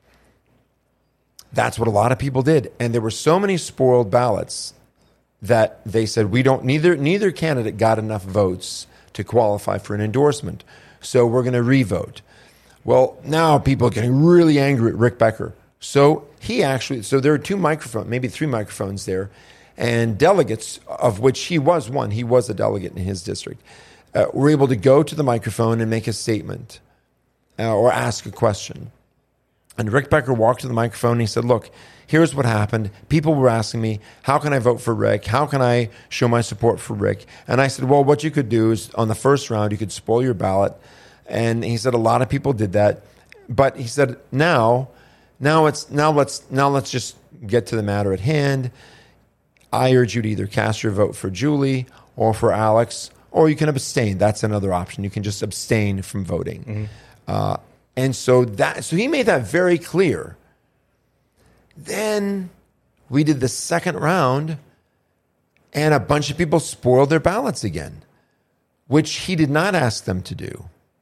Speaker 3: That's what a lot of people did. And there were so many spoiled ballots that they said neither candidate got enough votes to qualify for an endorsement. So we're going to revote. Well, now people are getting really angry at Rick Becker. So there are 2 microphones, maybe 3 microphones there, and delegates, of which he was one, he was a delegate in his district, were able to go to the microphone and make a statement or ask a question. And Rick Becker walked to the microphone and he said, look, here's what happened. People were asking me, how can I vote for Rick? How can I show my support for Rick? And I said, well, what you could do is on the first round, you could spoil your ballot. And he said a lot of people did that. But he said, now let's just get to the matter at hand. I urge you to either cast your vote for Julie or for Alex, or you can abstain. That's another option. You can just abstain from voting. Mm-hmm. And so he made that very clear. Then we did the second round, and a bunch of people spoiled their ballots again, which he did not ask them to do.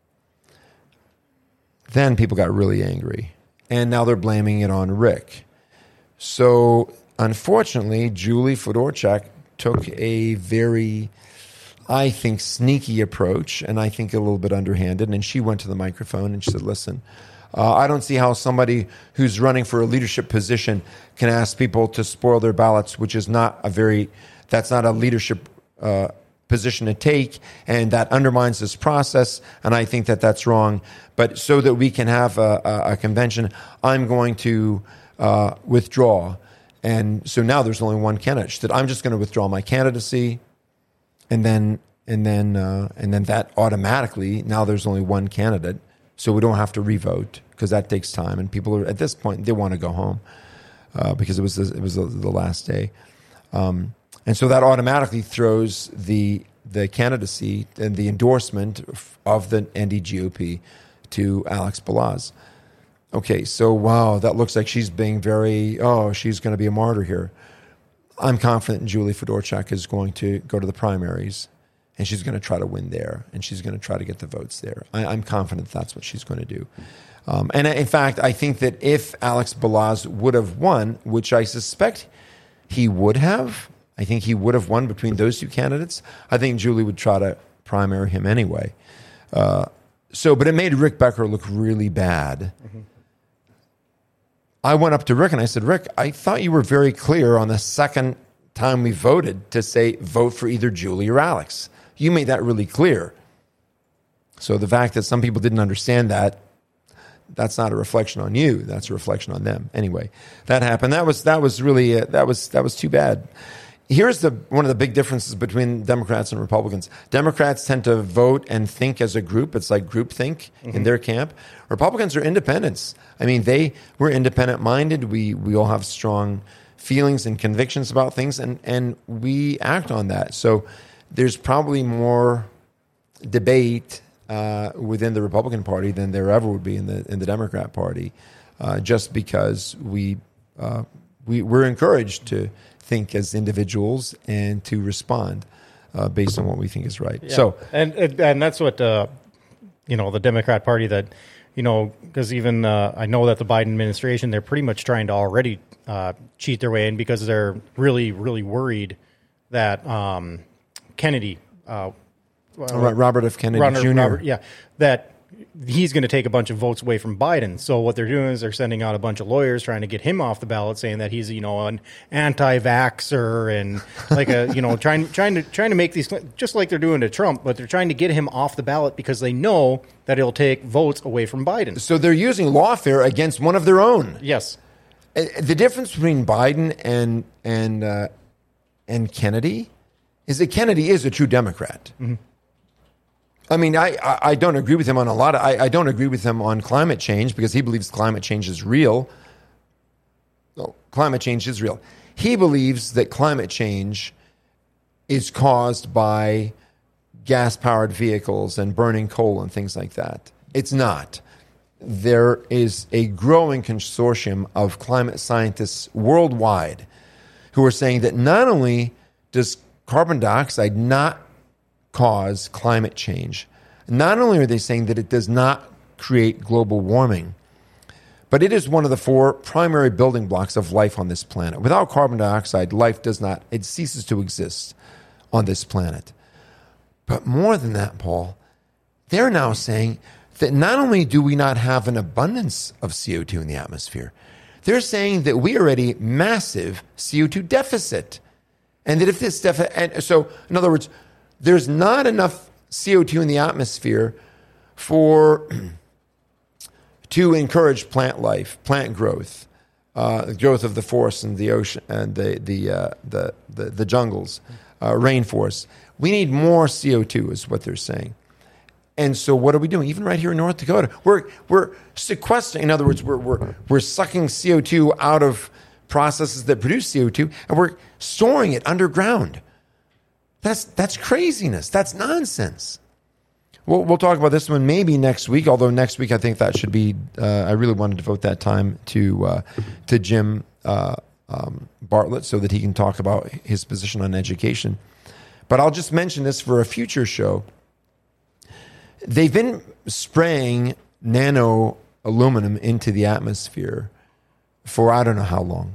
Speaker 3: Then people got really angry, and now they're blaming it on Rick. So unfortunately, Julie Fedorchak took a very, I think, sneaky approach, and I think a little bit underhanded. And she went to the microphone and she said, listen, I don't see how somebody who's running for a leadership position can ask people to spoil their ballots, which is that's not a leadership position to take, and that undermines this process, and I think that that's wrong. But so that we can have a convention, I'm going to withdraw. And so now there's only one candidate. She said, I'm just going to withdraw my candidacy, and then that automatically, now there's only one candidate, so we don't have to revote because that takes time, and people are at this point they want to go home because it was the last day, and so that automatically throws the candidacy and the endorsement of the NDGOP to Alex Balazs. Okay, so wow, that looks like she's being she's going to be a martyr here. I'm confident Julie Fedorchak is going to go to the primaries, and she's going to try to win there, and she's going to try to get the votes there. I'm confident that's what she's going to do. And in fact, I think that if Alex Balazs would have won, which I suspect he would have, I think he would have won between those two candidates. I think Julie would try to primary him anyway. But it made Rick Becker look really bad. Mm-hmm. I went up to Rick and I said, Rick, I thought you were very clear on the second time we voted to say vote for either Julie or Alex. You made that really clear. So the fact that some people didn't understand that, that's not a reflection on you. That's a reflection on them. Anyway, that happened. That was really that was too bad. Here's one of the big differences between Democrats and Republicans. Democrats tend to vote and think as a group. It's like groupthink in their camp. Republicans are independents. I mean, we're independent-minded. We all have strong feelings and convictions about things, and we act on that. So there's probably more debate within the Republican Party than there ever would be in the Democrat Party, just because we're encouraged to think as individuals and to respond based on what we think is right.
Speaker 1: Yeah.
Speaker 3: So,
Speaker 1: and that's what the Democrat Party that, because even I know that the Biden administration, they're pretty much trying to already cheat their way in because they're really, really worried that Kennedy,
Speaker 3: Robert F. Kennedy Jr.
Speaker 1: That he's going to take a bunch of votes away from Biden. So what they're doing is they're sending out a bunch of lawyers trying to get him off the ballot, saying that he's an anti-vaxxer and like trying to make these, just like they're doing to Trump, but they're trying to get him off the ballot because they know that it'll take votes away from Biden.
Speaker 3: So they're using lawfare against one of their own.
Speaker 1: Yes.
Speaker 3: The difference between Biden and Kennedy is that Kennedy is a true Democrat. Mm-hmm. I mean, I don't agree with him on a lot. I don't agree with him on climate change because he believes climate change is real. No, climate change is real. He believes that climate change is caused by gas-powered vehicles and burning coal and things like that. It's not. There is a growing consortium of climate scientists worldwide who are saying that not only does carbon dioxide not cause climate change, not only are they saying that it does not create global warming, but it is one of the 4 primary building blocks of life on this planet. Without carbon dioxide, life does not, it ceases to exist on this planet. But more than that, Paul, they're now saying that not only do we not have an abundance of CO2 in the atmosphere, they're saying that we are at a massive CO2 deficit. And that if this deficit, and so in other words, there's not enough CO2 in the atmosphere to encourage plant life, plant growth, growth of the forests and the ocean and the jungles, rainforests. We need more CO2, is what they're saying. And so, what are we doing? Even right here in North Dakota, we're sequestering. In other words, we're sucking CO2 out of processes that produce CO2, and we're storing it underground. That's craziness. That's nonsense. We'll talk about this one maybe next week. Although next week I think that should be. I really want to devote that time to Jim Bartlett so that he can talk about his position on education. But I'll just mention this for a future show. They've been spraying nano aluminum into the atmosphere for I don't know how long,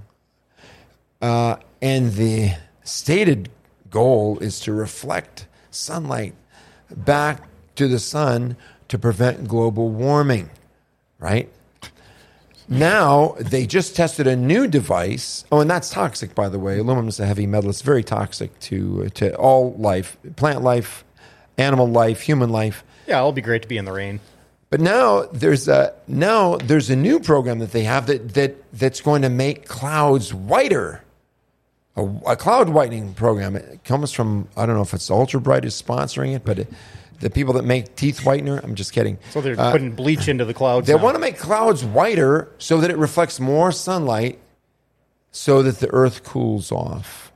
Speaker 3: and the stated goal is to reflect sunlight back to the sun to prevent global warming, right? Now, they just tested a new device. Oh, and that's toxic, by the way. Aluminum is a heavy metal. It's very toxic to all life, plant life, animal life, human life.
Speaker 1: Yeah, it'll be great to be in the rain.
Speaker 3: But now there's a new program that they have that's going to make clouds whiter. A cloud whitening program. It comes from, I don't know if it's Ultra Bright is sponsoring it, but the people that make teeth whitener, I'm just kidding.
Speaker 1: So they're putting bleach into the clouds.
Speaker 3: They want to make clouds whiter so that it reflects more sunlight so that the earth cools off.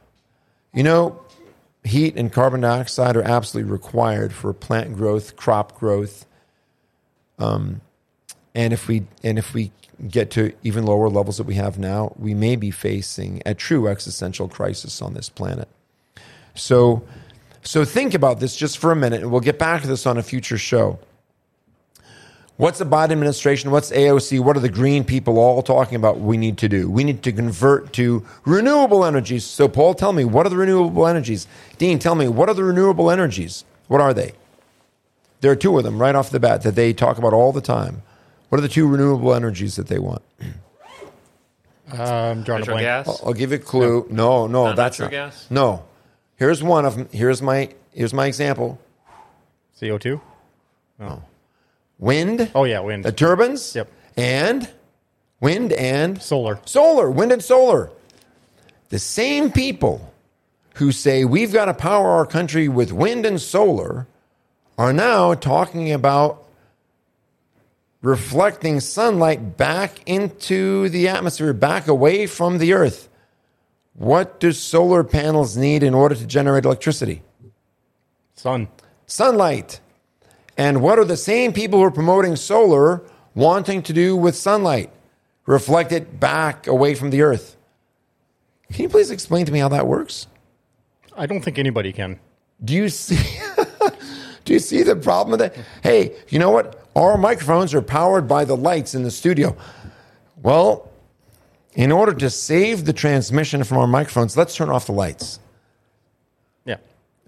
Speaker 3: Heat and carbon dioxide are absolutely required for plant growth, crop growth. And if we get to even lower levels that we have now, we may be facing a true existential crisis on this planet. So think about this just for a minute, and we'll get back to this on a future show. What's the Biden administration? What's AOC? What are the green people all talking about we need to do? We need to convert to renewable energies. So, Paul, tell me, what are the renewable energies? Dean, tell me, what are the renewable energies? What are they? There are 2 of them right off the bat that they talk about all the time. What are the 2 renewable energies that they want?
Speaker 1: Drawing a blank.
Speaker 4: Gas?
Speaker 3: I'll give you a clue. No, that's
Speaker 4: natural
Speaker 3: not.
Speaker 4: gas?
Speaker 3: No. Here's one of them. Here's my example.
Speaker 1: CO2?
Speaker 3: No. Wind.
Speaker 1: Oh, yeah, wind.
Speaker 3: The turbines.
Speaker 1: Yep.
Speaker 3: And wind and
Speaker 1: Solar.
Speaker 3: Solar. Wind and solar. The same people who say we've got to power our country with wind and solar are now talking about reflecting sunlight back into the atmosphere, back away from the earth. What do solar panels need in order to generate electricity?
Speaker 1: Sun.
Speaker 3: Sunlight. And what are the same people who are promoting solar wanting to do with sunlight? Reflect it back away from the earth. Can you please explain to me how that works?
Speaker 1: I don't think anybody can.
Speaker 3: Do you see the problem with that? Hey, you know what? Our microphones are powered by the lights in the studio. Well, in order to save the transmission from our microphones, let's turn off the lights.
Speaker 1: Yeah.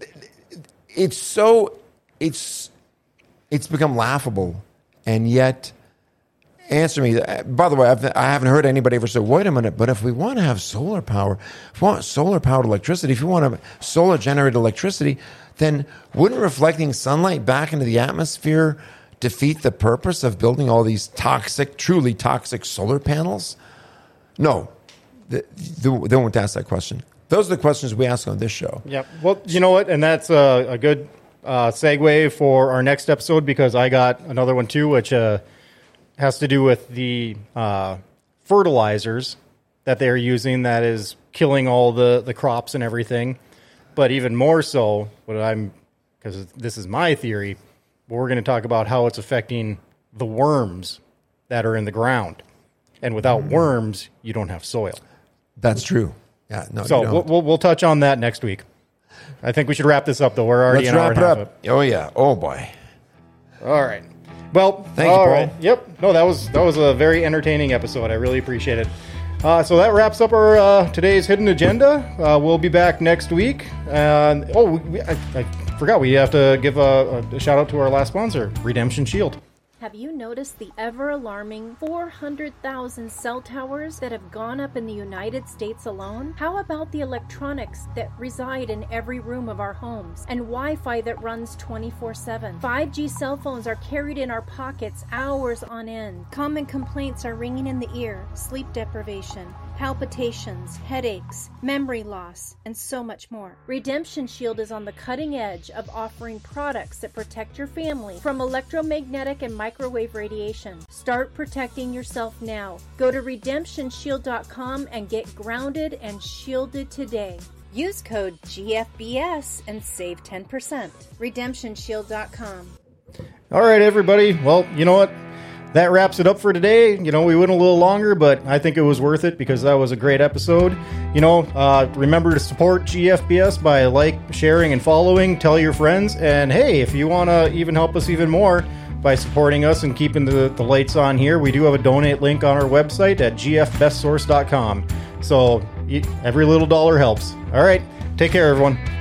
Speaker 3: It's become laughable, and yet, answer me. By the way, I haven't heard anybody ever say, wait a minute, but if we want to have solar power, if we want solar-powered electricity, if you want to solar-generated electricity, then wouldn't reflecting sunlight back into the atmosphere defeat the purpose of building all these truly toxic solar panels? No. They won't ask that question. Those are the questions we ask on this show.
Speaker 1: Yeah. Well, you know what? And that's a good segue for our next episode, because I got another one too, which has to do with the fertilizers that they're using that is killing all the crops and everything. But even more so, because this is my theory, we're going to talk about how it's affecting the worms that are in the ground. And without worms, you don't have soil.
Speaker 3: That's true. Yeah. No.
Speaker 1: So we'll touch on that next week. I think we should wrap this up, though. We're already
Speaker 3: Let's
Speaker 1: an hour
Speaker 3: wrap
Speaker 1: and a half
Speaker 3: it up. Oh yeah. Oh boy.
Speaker 1: All right. Well,
Speaker 3: thank you, Paul.
Speaker 1: Right. Yep. No, that was a very entertaining episode. I really appreciate it. So that wraps up our today's hidden agenda. We'll be back next week. I forgot we have to give a shout out to our last sponsor, Redemption Shield.
Speaker 5: Have you noticed the ever-alarming 400,000 cell towers that have gone up in the United States alone? How about the electronics that reside in every room of our homes and Wi-Fi that runs 24/7? 5G cell phones are carried in our pockets hours on end. Common complaints are ringing in the ear: sleep deprivation, palpitations, headaches, memory loss, and so much more. Redemption Shield is on the cutting edge of offering products that protect your family from electromagnetic and microwave radiation. Start protecting yourself now. Go to redemptionshield.com and get grounded and shielded today. Use code GFBS and save 10%. redemptionshield.com.
Speaker 1: All right, everybody. Well, you know what? That wraps it up for today. You know, we went a little longer, but I think it was worth it because that was a great episode. You know, remember to support GFBS by sharing, and following. Tell your friends. And hey, if you want to even help us even more by supporting us and keeping the lights on here, we do have a donate link on our website at gfbestsource.com. So every little dollar helps. All right. Take care, everyone.